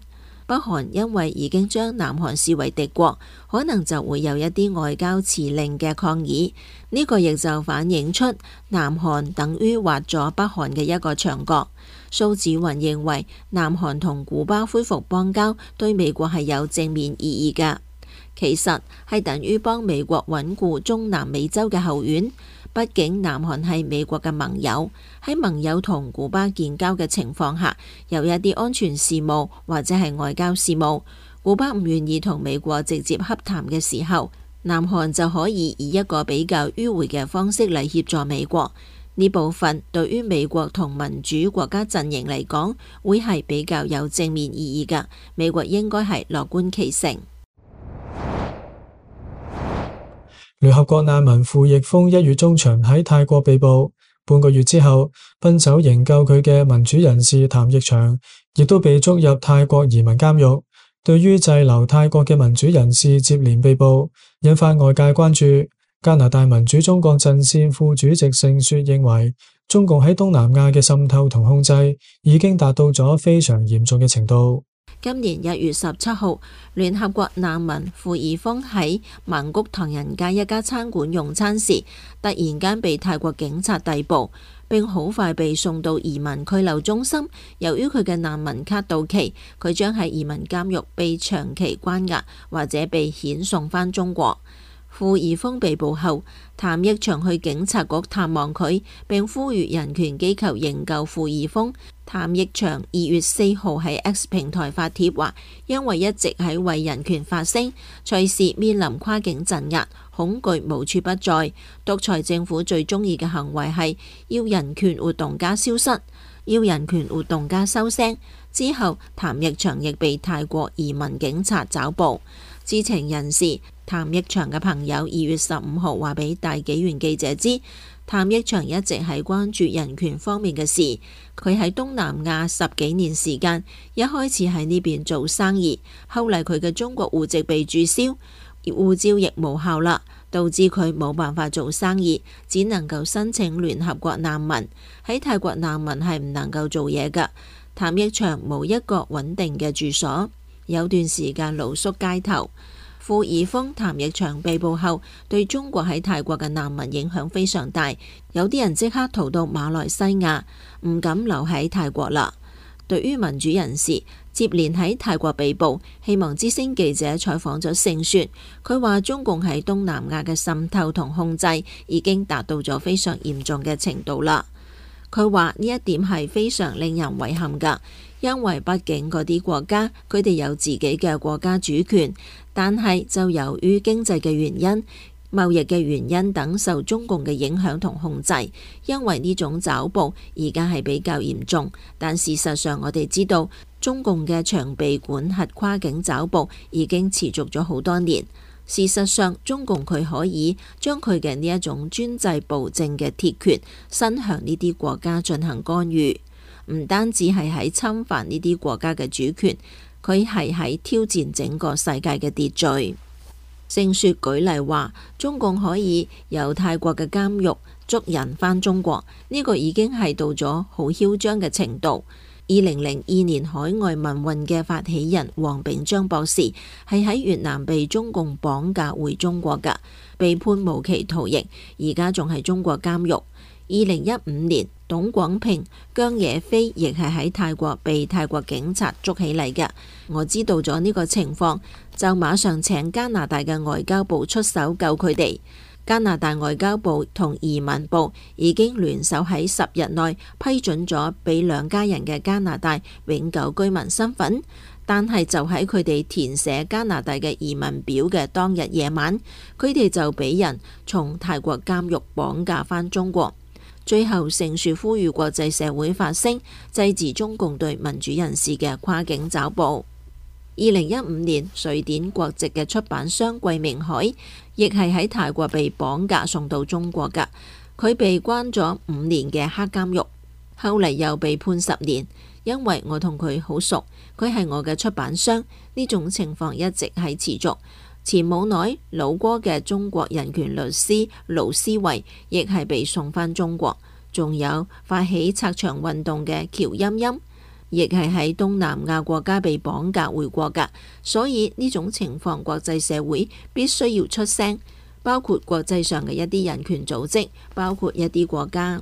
G: 北韓因為已經將南韓視為敵國，可能就會有一啲外交辭令嘅抗議。呢個亦就反映出南韓等於挖咗北韓嘅一個牆角。蘇紫雲認為，南韓同古巴恢復邦交對美國係有正面意義㗎，其實係等於幫美國穩固中南美洲嘅後院。畢竟南韓係美國嘅盟友，喺盟友同古巴建交嘅情況下，有一啲安全事務或者係外交事務，古巴唔願意同美國直接洽談嘅時候，南韓就可以以一個比較迂迴嘅方式嚟協助美國。呢部分對於美國同民主國家陣營嚟講，會係比較有正面意義㗎。美國應該係樂觀其成。
F: 聯合國難民傅奕峰1月中旬喺泰國被捕，半個月之後，奔走營救佢嘅民主人士譚奕祥亦都被捉入泰國移民監獄。對於滯留泰國嘅民主人士接連被捕，引發外界關注。加拿大民主中國陣線副主席盛雪認為，中共喺東南亞嘅滲透同控制已經達到咗非常嚴重嘅程度。
G: 今年1月17號，聯合國難民傅奕峰喺曼谷唐人街一家餐館用餐時，突然間被泰國警察逮捕，並好快被送到移民拘留中心。由於佢嘅難民卡到期，佢將喺移民監獄被長期關押，或者被遣送返中國。傅奕峰被捕後，譚奕祥去警察局探望佢，並呼籲人權機構營救傅奕峰。譚奕祥2月4號喺 X 平台發帖話，因為一直喺為人權發聲，隨時面臨跨境鎮壓，恐懼無處不在。獨裁政府最中意嘅行為係要人權活動家消失，要人權活動家收聲。之後，譚奕祥亦被泰國移民警察抓捕。知情人士譚奕祥嘅朋友2月15號話俾大紀元記者知，譚奕祥一直喺關注人權方面嘅事。佢喺東南亞10幾年時間，一開始喺呢邊做生意，後嚟佢嘅中國戶籍被註銷，護照亦無效啦，導致佢冇辦法做生意，只能夠申請聯合國難民。喺泰國難民係唔能夠做嘢㗎。譚奕祥冇一個穩定嘅住所，有段時間露宿街頭。傅奕峰、譚奕祥被捕後，對中國喺泰國嘅難民影響非常大，有啲人即刻逃到馬來西亞，唔敢留喺泰國啦。對於民主人士接連喺泰國被捕，希望之聲記者採訪咗盛雪，佢話中共喺東南亞嘅滲透同控制已經達到咗非常嚴重嘅程度啦。佢話呢一點係非常令人遺憾㗎，因為畢竟嗰啲國家佢哋有自己嘅國家主權，但係就由於經濟嘅原因、貿易嘅原因等受中共嘅影響同控制，因為呢種抓捕而家係比較嚴重。但事實上我哋知道，中共嘅長臂管轄跨境抓捕已經持續咗好多年。事實上，中共佢可以將佢嘅呢一種專制暴政嘅鐵拳伸向呢啲國家進行干預，唔單止係喺侵犯呢啲國家嘅主權，佢係喺挑戰整個世界嘅秩序。盛雪舉例話，中共可以由泰國嘅監獄捉人返中國，呢個已經係到咗好囂張嘅程度。2002年海外民運嘅發起人黃炳章博士係喺越南被中共綁架回中國㗎，被判無期徒刑，而家仲係中國監獄。2015年，董廣平、姜野飛亦係喺泰國被泰國警察捉起嚟嘅。我知道咗呢個情況，就馬上請加拿大嘅外交部出手救佢哋。加拿大外交部同移民部已經聯手喺10日內批准咗俾兩家人嘅加拿大永久居民身份，但係就喺佢哋填寫加拿大嘅移民表嘅當日夜晚，佢哋就俾人從泰國監獄綁架返中國。最後，盛雪呼籲國際社會發聲，制止中共對民主人士嘅跨境抓捕。2015年，瑞典國籍嘅出版商季明海亦係喺泰國被綁架送到中國㗎，佢被關咗5年嘅黑監獄，後嚟又被判10年。因為我同佢好熟，佢係我嘅出版商，呢種情況一直係持續。前冇耐，老撾嘅中國人權律師盧思維亦係被送返中國，仲有發起拆牆運動嘅喬欣欣。 亦係喺東南亞國家被綁架回國㗎。所以呢種情況，國際社會必須要出聲，包括國際上嘅一啲人權組織，包括一啲國家。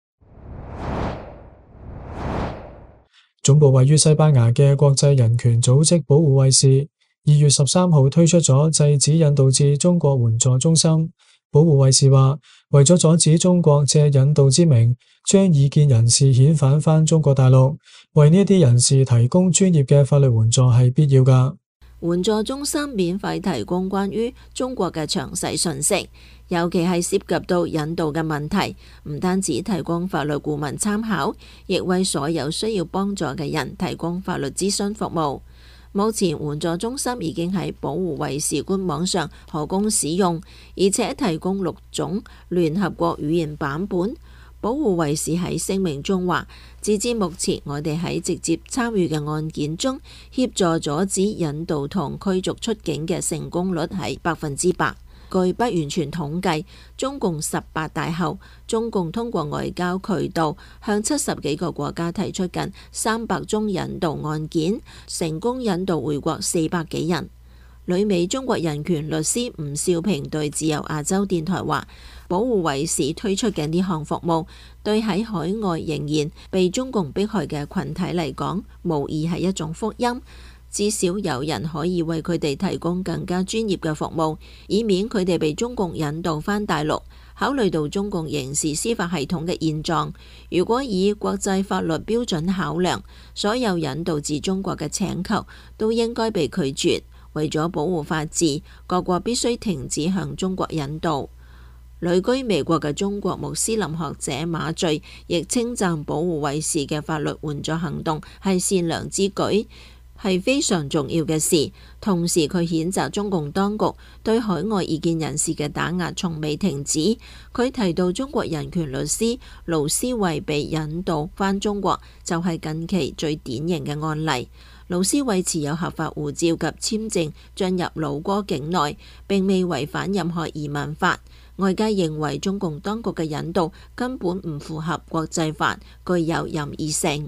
F: 總部位於西班牙嘅國際人權組織保護衛士2月13號推出咗制止引渡至中國援助中心。保護衛士話，為咗阻止中國借引渡之名將異見人士遣返返中國大陸，為呢啲人士提供專業嘅法律援助係必要㗎。
G: 援助中心免費提供關於中國嘅詳細信息，尤其係涉及到引渡嘅問題，唔單止提供法律顧問參考，亦為所有需要幫助嘅人提供法律諮詢服務。目前援助中心已經喺保護衛士官網上可供使用，而且提供6種聯合國語言版本。保護衛士喺聲明中話，截至目前，我哋喺直接參與嘅案件中，協助阻止引渡同驅逐出境嘅成功率係100%。據不完全統計，中共18大後，中共通過外交渠道向70幾個國家提出近300宗引渡案件，成功引渡回國400幾人。旅美中國人權律師吳少平對自由亞洲電台話，保護衛士推出嘅呢項服務，對喺海外仍然被中共迫害嘅群體嚟講，無疑係一種福音。至少有人可以為佢哋提供更加專業嘅服務，以免佢哋被中共引渡返大陸。考慮到中共刑事司法系統嘅現狀，如果以國際法律標準考量，所有引渡至中國嘅請求都應該被拒絕。為咗保護法治，各國必須停止向中國引渡。旅居美國嘅中國穆斯林學者馬敘亦稱讚保護衛士嘅法律援助行動係善良之舉，係非常重要嘅事。同時，佢譴責中共當局對海外異見人士嘅打壓從未停止。佢提到中國人權律師盧思慧被引渡返中國，就係近期最典型嘅案例。盧思慧持有合法護照及簽證進入老撾境內，並未違反任何移民法。外界認為中共當局嘅引渡根本唔符合國際法，具有任意性。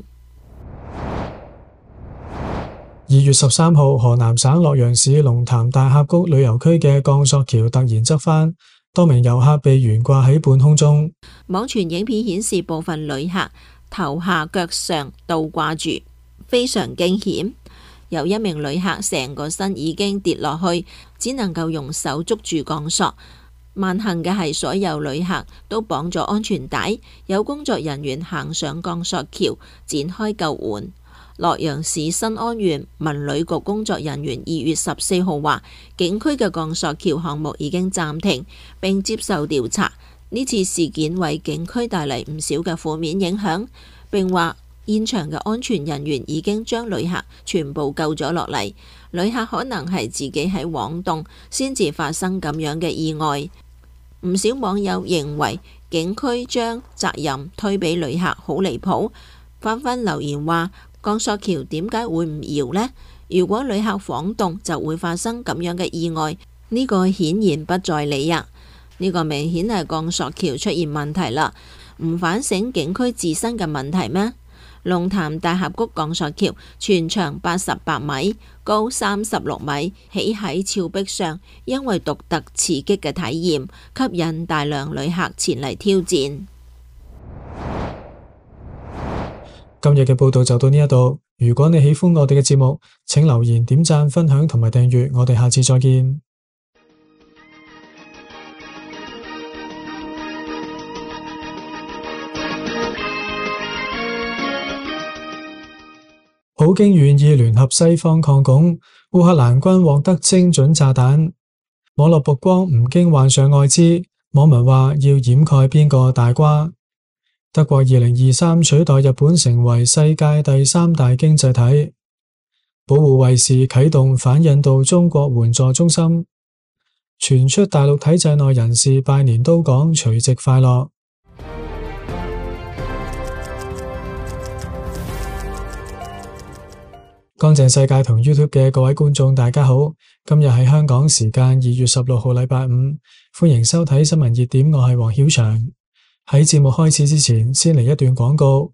F: 2月13號，河南省洛陽市龍潭大峽谷旅遊區嘅鋼索橋突然側翻，多名遊客被懸掛喺半空中。
G: 網傳影片顯示部分旅客頭下腳上倒掛住，非常驚險。有一名旅客成個身已經跌落去，只能夠用手捉住鋼索。萬幸嘅係，所有旅客都綁咗安全帶，有工作人員行上鋼索橋展開救援。洛陽市新安縣文旅局工作人員2月14號話，景區嘅鋼索橋項目已經暫停並接受調查。呢次事件為景區帶嚟唔少嘅負面影響，並話現場嘅安全人員已經將旅客全部救咗落嚟。旅客可能係自己喺晃動先至發生咁樣嘅意外。唔少網友認為景區將責任推俾旅客好離譜，紛紛留言話鋼索橋點解會唔搖呢？如果旅客晃動就會發生咁樣嘅意外，呢個顯然不在理啊！呢個明顯係鋼索橋出現問題啦，唔反省景區自身嘅問題咩？龍潭大峽谷鋼索橋全長88米，高36米，起喺峭壁上，因為獨特刺激嘅體驗，吸引大量旅客前嚟挑戰。
F: 今日嘅報道就到呢一度。如果你喜歡我哋嘅節目，請留言、點讚、分享同埋訂閱。我哋下次再見。普京願意聯合西方抗共，烏克蘭軍獲得精準炸彈。網絡曝光吳京患上艾滋，網民話要掩蓋邊個大瓜。德國2023取代日本成為世界第3大經濟體。保護衛士啟動反引渡中國援助中心。傳出大陸體制內人士拜年都講除夕快樂。乾淨世界同 YouTube 嘅各位觀眾大家好，今日係香港時間2月16號禮拜五，歡迎收睇新聞熱點，我係黃曉翔。喺節目開始之前，先嚟一段廣告。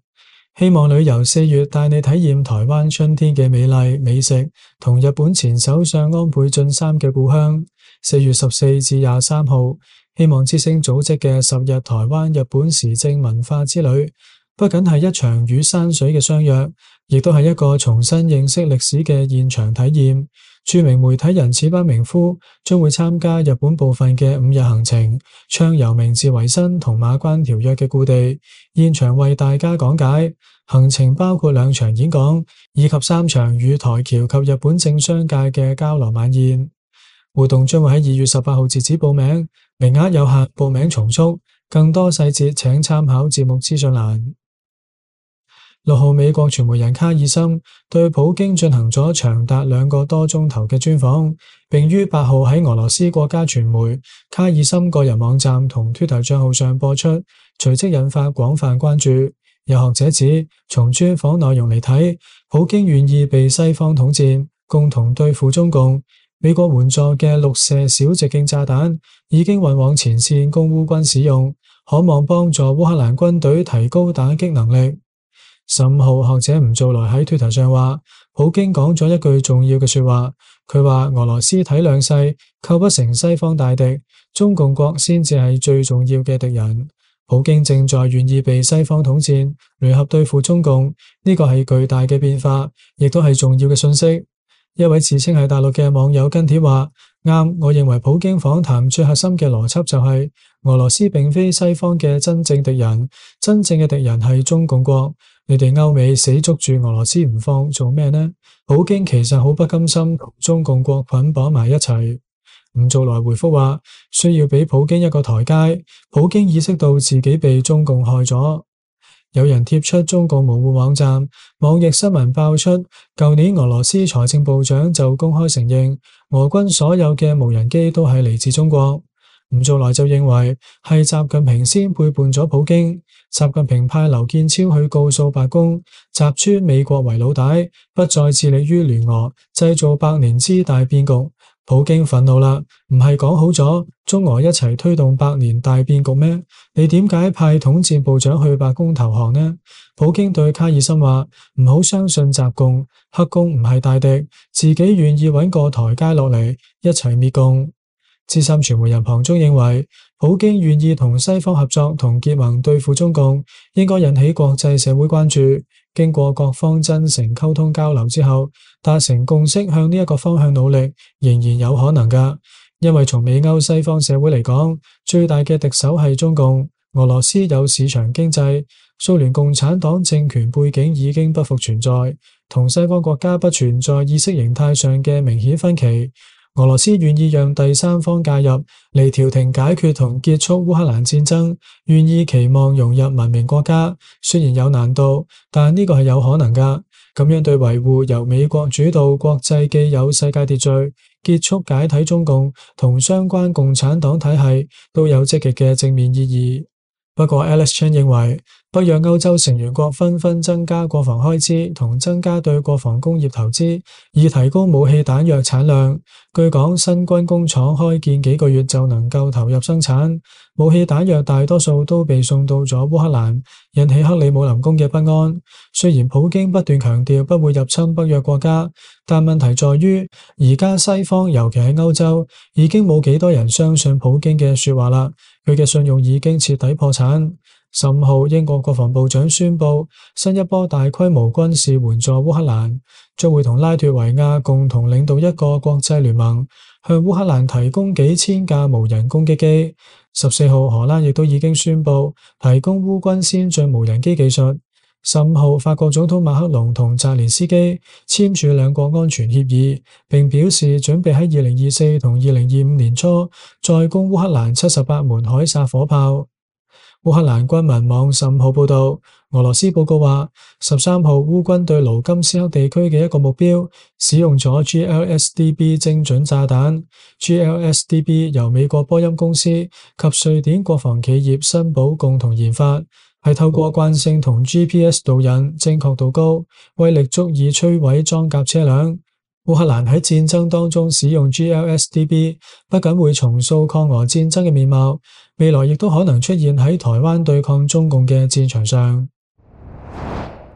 F: 希望旅遊4月帶你體驗台灣春天嘅美麗美食同日本前首相安倍晉三嘅故鄉。4月14至23號，希望之聲組織嘅10日台灣日本時政文化之旅，不僅係一場與山水嘅相約，亦都係一個重新認識歷史嘅現場體驗。著名媒體人矢板明夫將會參加日本部分嘅5日行程，暢遊明治維新同馬關條約嘅故地，現場為大家講解。行程包括2場演講，以及3場與台僑及日本政商界嘅交流晚宴。活動將會喺2月18號截止報名，名額有限，報名從速。更多細節請參考節目資訊欄。6號，美國傳媒人卡爾森對普京進行咗長達2個多鐘頭嘅專訪，並於8號喺俄羅斯國家傳媒卡爾森個人網站同 Twitter 賬號上播出，隨即引發廣泛關注。有學者指，從專訪內容嚟睇，普京願意被西方統戰，共同對付中共。美國援助嘅6射小直徑炸彈已經運往前線供烏軍使用，可望幫助烏克蘭軍隊提高打擊能力。15號，學者吳做來喺 Twitter 上話，普京講咗一句重要嘅說話，佢話俄羅斯體量細，構不成西方大敵，中共國先至係最重要嘅敵人。普京正在願意被西方統戰，聯合對付中共，呢個係巨大嘅變化，亦都係重要嘅信息。一位自稱係大陸嘅網友跟帖話，啱，我認為普京訪談最核心嘅邏輯就係，俄羅斯並非西方嘅真正敵人，真正嘅敵人係中共國。你哋歐美死捉住俄羅斯唔放，做咩呢？普京其實好不甘心同中共國捆綁埋一齊。吳做來回覆話，需要俾普京一個台階。普京意識到自己被中共害咗。有人貼出中共模糊網站，網易新聞爆出，舊年俄羅斯財政部長就公開承認，俄軍所有嘅無人機都係嚟自中國。吳做來就認為係習近平先背叛咗普京。習近平派劉建超去告訴白宮，習尊美國為老大，不再致力於聯俄，製造百年之大變局。普京憤怒啦，唔係講好咗中俄一齊推動百年大變局咩？你點解派統戰部長去白宮投降呢？普京對卡爾森話，唔好相信習共，黑共唔係大敵，自己願意揾個台階落嚟，一齊滅共。資深傳媒人龐中認為，普京願意同西方合作同結盟對付中共，應該引起國際社會關注。經過各方真誠溝通交流之後，達成共識向呢一個方向努力，仍然有可能㗎。因為從美歐西方社會嚟講，最大嘅敵手係中共。俄羅斯有市場經濟，蘇聯共產黨政權背景已經不復存在，同西方國家不存在意識形態上嘅明顯分歧。俄羅斯願意讓第三方介入嚟調停解決同結束烏克蘭戰爭，願意期望融入文明國家，雖然有難度，但呢個係有可能㗎。咁樣對維護由美國主導國際既有世界秩序、結束解體中共同相關共產黨體系都有積極嘅正面意義。不過 Alex Chan 認為，北約歐洲成員國紛紛增加國防開支同增加對國防工業投資，以提高武器彈藥產量。據講，新軍工廠開建幾個月就能夠投入生產，武器彈藥大多數都被送到咗烏克蘭，引起克里姆林宮嘅不安。雖然普京不斷強調不會入侵北約國家，但問題在於而家西方尤其喺歐洲已經冇幾多人相信普京嘅說話啦，佢嘅信用已經徹底破產。15號，英國國防部長宣布新一波大規模軍事援助烏克蘭，將會同拉脫維亞共同領導一個國際聯盟，向烏克蘭提供幾千架無人攻擊機。14號，荷蘭亦都已經宣布提供烏軍先進無人機技術。15號，法國總統馬克龍同澤連斯基簽署兩國安全協議，並表示準備喺2024同2025年初再供烏克蘭78門凱撒火炮。烏克蘭軍民網15號報道，俄羅斯報告話13號烏軍對盧甘斯克地區嘅一個目標使用咗 GLSDB 精準炸彈。GLSDB 由美國波音公司及瑞典國防企業新寶共同研發，係透過慣性同 GPS 導引，精確度高，威力足以摧毀裝甲車輛。烏克蘭喺戰爭當中使用 GLSDB， 不僅會重塑抗俄戰爭嘅面貌，未來亦都可能出現喺台灣對抗中共嘅戰場上。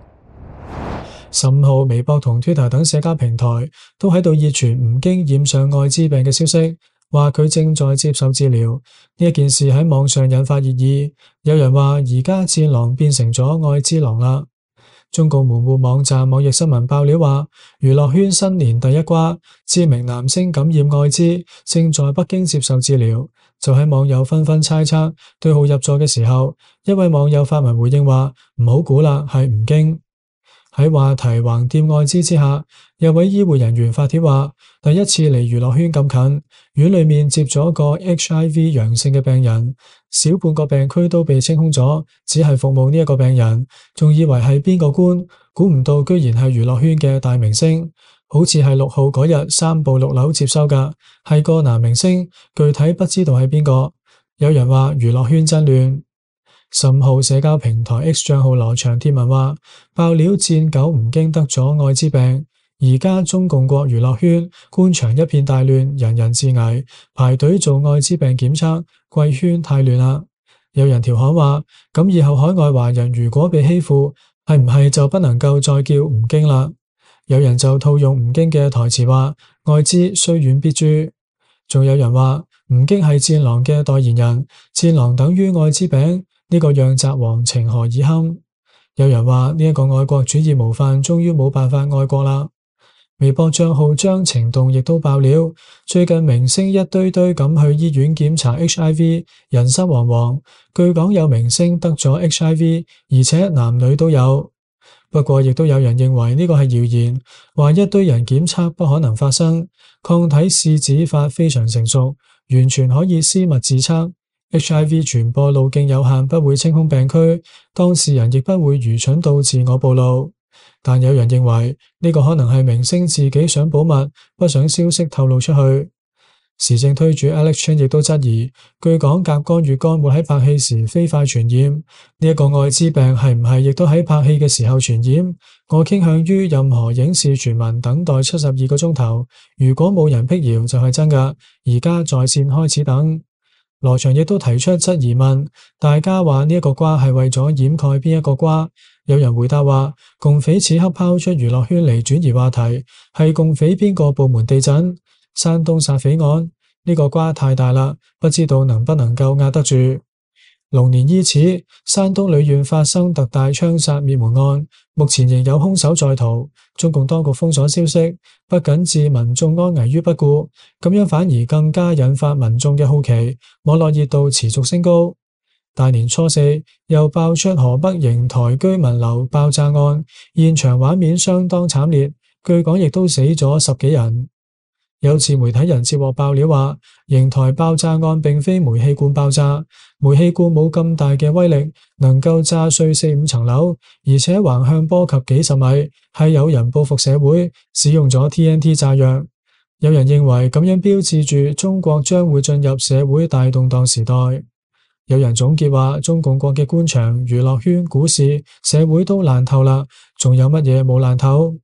F: 15號，微博同 Twitter 等社交平台都喺度熱傳吳京染上愛滋病嘅消息，話佢正在接受治療。呢一件事喺網上引發熱議，有人話而家戰狼變成咗愛滋狼啦。中共門戶網站網易新聞爆料話，娛樂圈新年第一瓜，知名男星感染愛滋，正在北京接受治療。就喺網友紛紛猜測對號入座嘅時候，一位網友發文回應話：唔好估啦，係吳京。喺話題橫掂愛滋之下，有位醫護人員發帖話：第一次嚟娛樂圈咁近，院裏面接咗個 HIV 陽性嘅病人，小半個病區都被清空咗，只係服務呢一個病人，仲以為係邊個官，估唔到居然係娛樂圈嘅大明星，好似係6號嗰日3部6樓接收㗎，係個男明星，具體不知道係邊個。有人話娛樂圈真亂。15號社交平台 X 賬號羅翔貼文話，爆料戰狗吳京得咗愛滋病，而家中共國娛樂圈官場一片大亂，人人自危，排隊做愛滋病檢測，貴圈太亂啦。有人調侃話，咁以後海外華人如果被欺負，係唔係就不能夠再叫吳京啦？有人就套用吳京嘅台詞話，愛滋雖遠必誅。仲有人話吳京係戰狼嘅代言人，戰狼等於愛滋病，呢個讓賊王情何以堪？有人話呢一個愛國主義模範終於冇辦法愛國啦。微博賬號張晴動亦都爆料，最近明星一堆堆咁去醫院檢查 HIV， 人心惶惶。據講有明星得咗 HIV， 而且男女都有。不過亦都有人認為呢個係謠言，話一堆人檢測不可能發生，抗體試紙法非常成熟，完全可以私密自測。HIV 傳播路徑有限，不會清空病區，當事人亦不會愚蠢到自我暴露。但有人認為呢個可能係明星自己想保密，不想消息透露出去。時政推主 Alex Chan 亦都質疑，據講甲肝乙肝會喺拍戲時飛快傳染，呢一個愛滋病係唔係亦都喺拍戲嘅時候傳染？我傾向於任何影視傳聞等待72個鐘頭，如果冇人闢謠就係真㗎，而家在線開始等。羅翔亦都提出質疑問，大家話呢一個瓜係為咗掩蓋邊一個瓜？有人回答話，共匪此刻拋出娛樂圈嚟轉移話題，係共匪邊個部門地震？山東殺匪案，呢個瓜太大啦，不知道能不能夠壓得住。龍年伊始，山東呂縣發生特大槍殺滅門案，目前仍有兇手在逃。中共當局封鎖消息，不僅置民眾安危於不顧，咁樣反而更加引發民眾嘅好奇，網絡熱度持續升高。大年初四又爆出河北邢台居民樓爆炸案，現場畫面相當慘烈，據講亦都死咗10幾人。有自媒體人接獲爆料話，邢台爆炸案並非煤氣罐爆炸，煤氣罐冇咁大嘅威力，能夠炸碎4-5層樓，而且橫向波及幾十米，係有人報復社會，使用咗 TNT 炸藥。有人認為咁樣標誌住中國將會進入社會大動盪時代。有人總結話，中共國嘅官場、娛樂圈、股市、社會都爛透啦，仲有乜嘢冇爛透？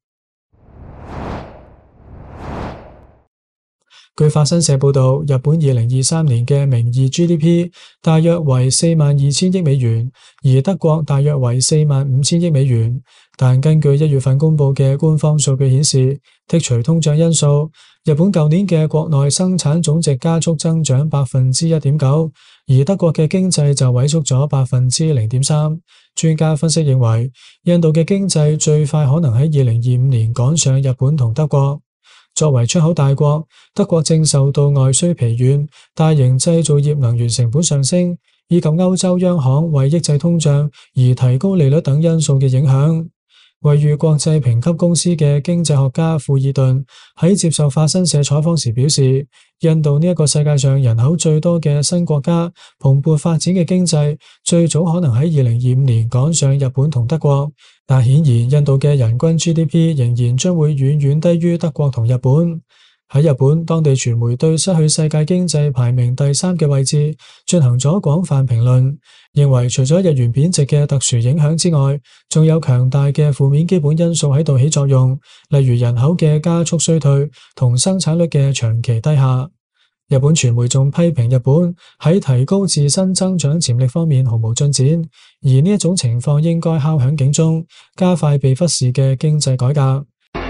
F: 據法新社報道，日本2023年嘅名義 GDP 大約為42,000億美元，而德國大約為45,000億美元。但根據1月份公布嘅官方數據顯示，剔除通脹因素，日本舊年嘅國內生產總值加速增長 1.9%， 而德國嘅經濟就萎縮咗 0.3%。專家分析認為，印度嘅經濟最快可能喺2025年趕上日本同德國。作為出口大國，德國正受到外需疲軟、大型製造業能源成本上升，以及歐洲央行為抑制通脹而提高利率等因素嘅影響。位於國際評級公司嘅經濟學家庫爾頓喺接受法新社採訪時表示，印度呢一個世界上人口最多嘅新國家，蓬勃發展嘅經濟最早可能喺2025年趕上日本同德國，但顯然印度嘅人均 GDP 仍然將會遠遠低於德國同日本。喺日本，當地傳媒對失去世界經濟排名第3嘅位置進行咗廣泛評論，認為除咗日元貶值嘅特殊影響之外，仲有強大嘅負面基本因素喺度起作用，例如人口嘅加速衰退同生產率嘅長期低下。 日本傳媒仲批評日本喺提高自身增長潛力方面毫無進展，而呢一種情況應該敲響警鐘，加快被忽視嘅經濟改革。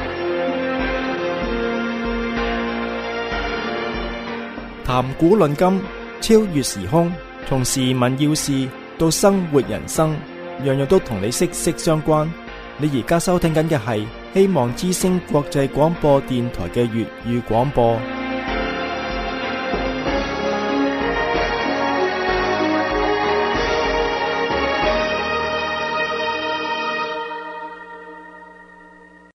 A: 談古論今，超越時空，從時聞要事到生活人生，樣樣都同你息息相關。你而家收聽緊嘅係希望之聲國際廣播電台嘅粵語廣播。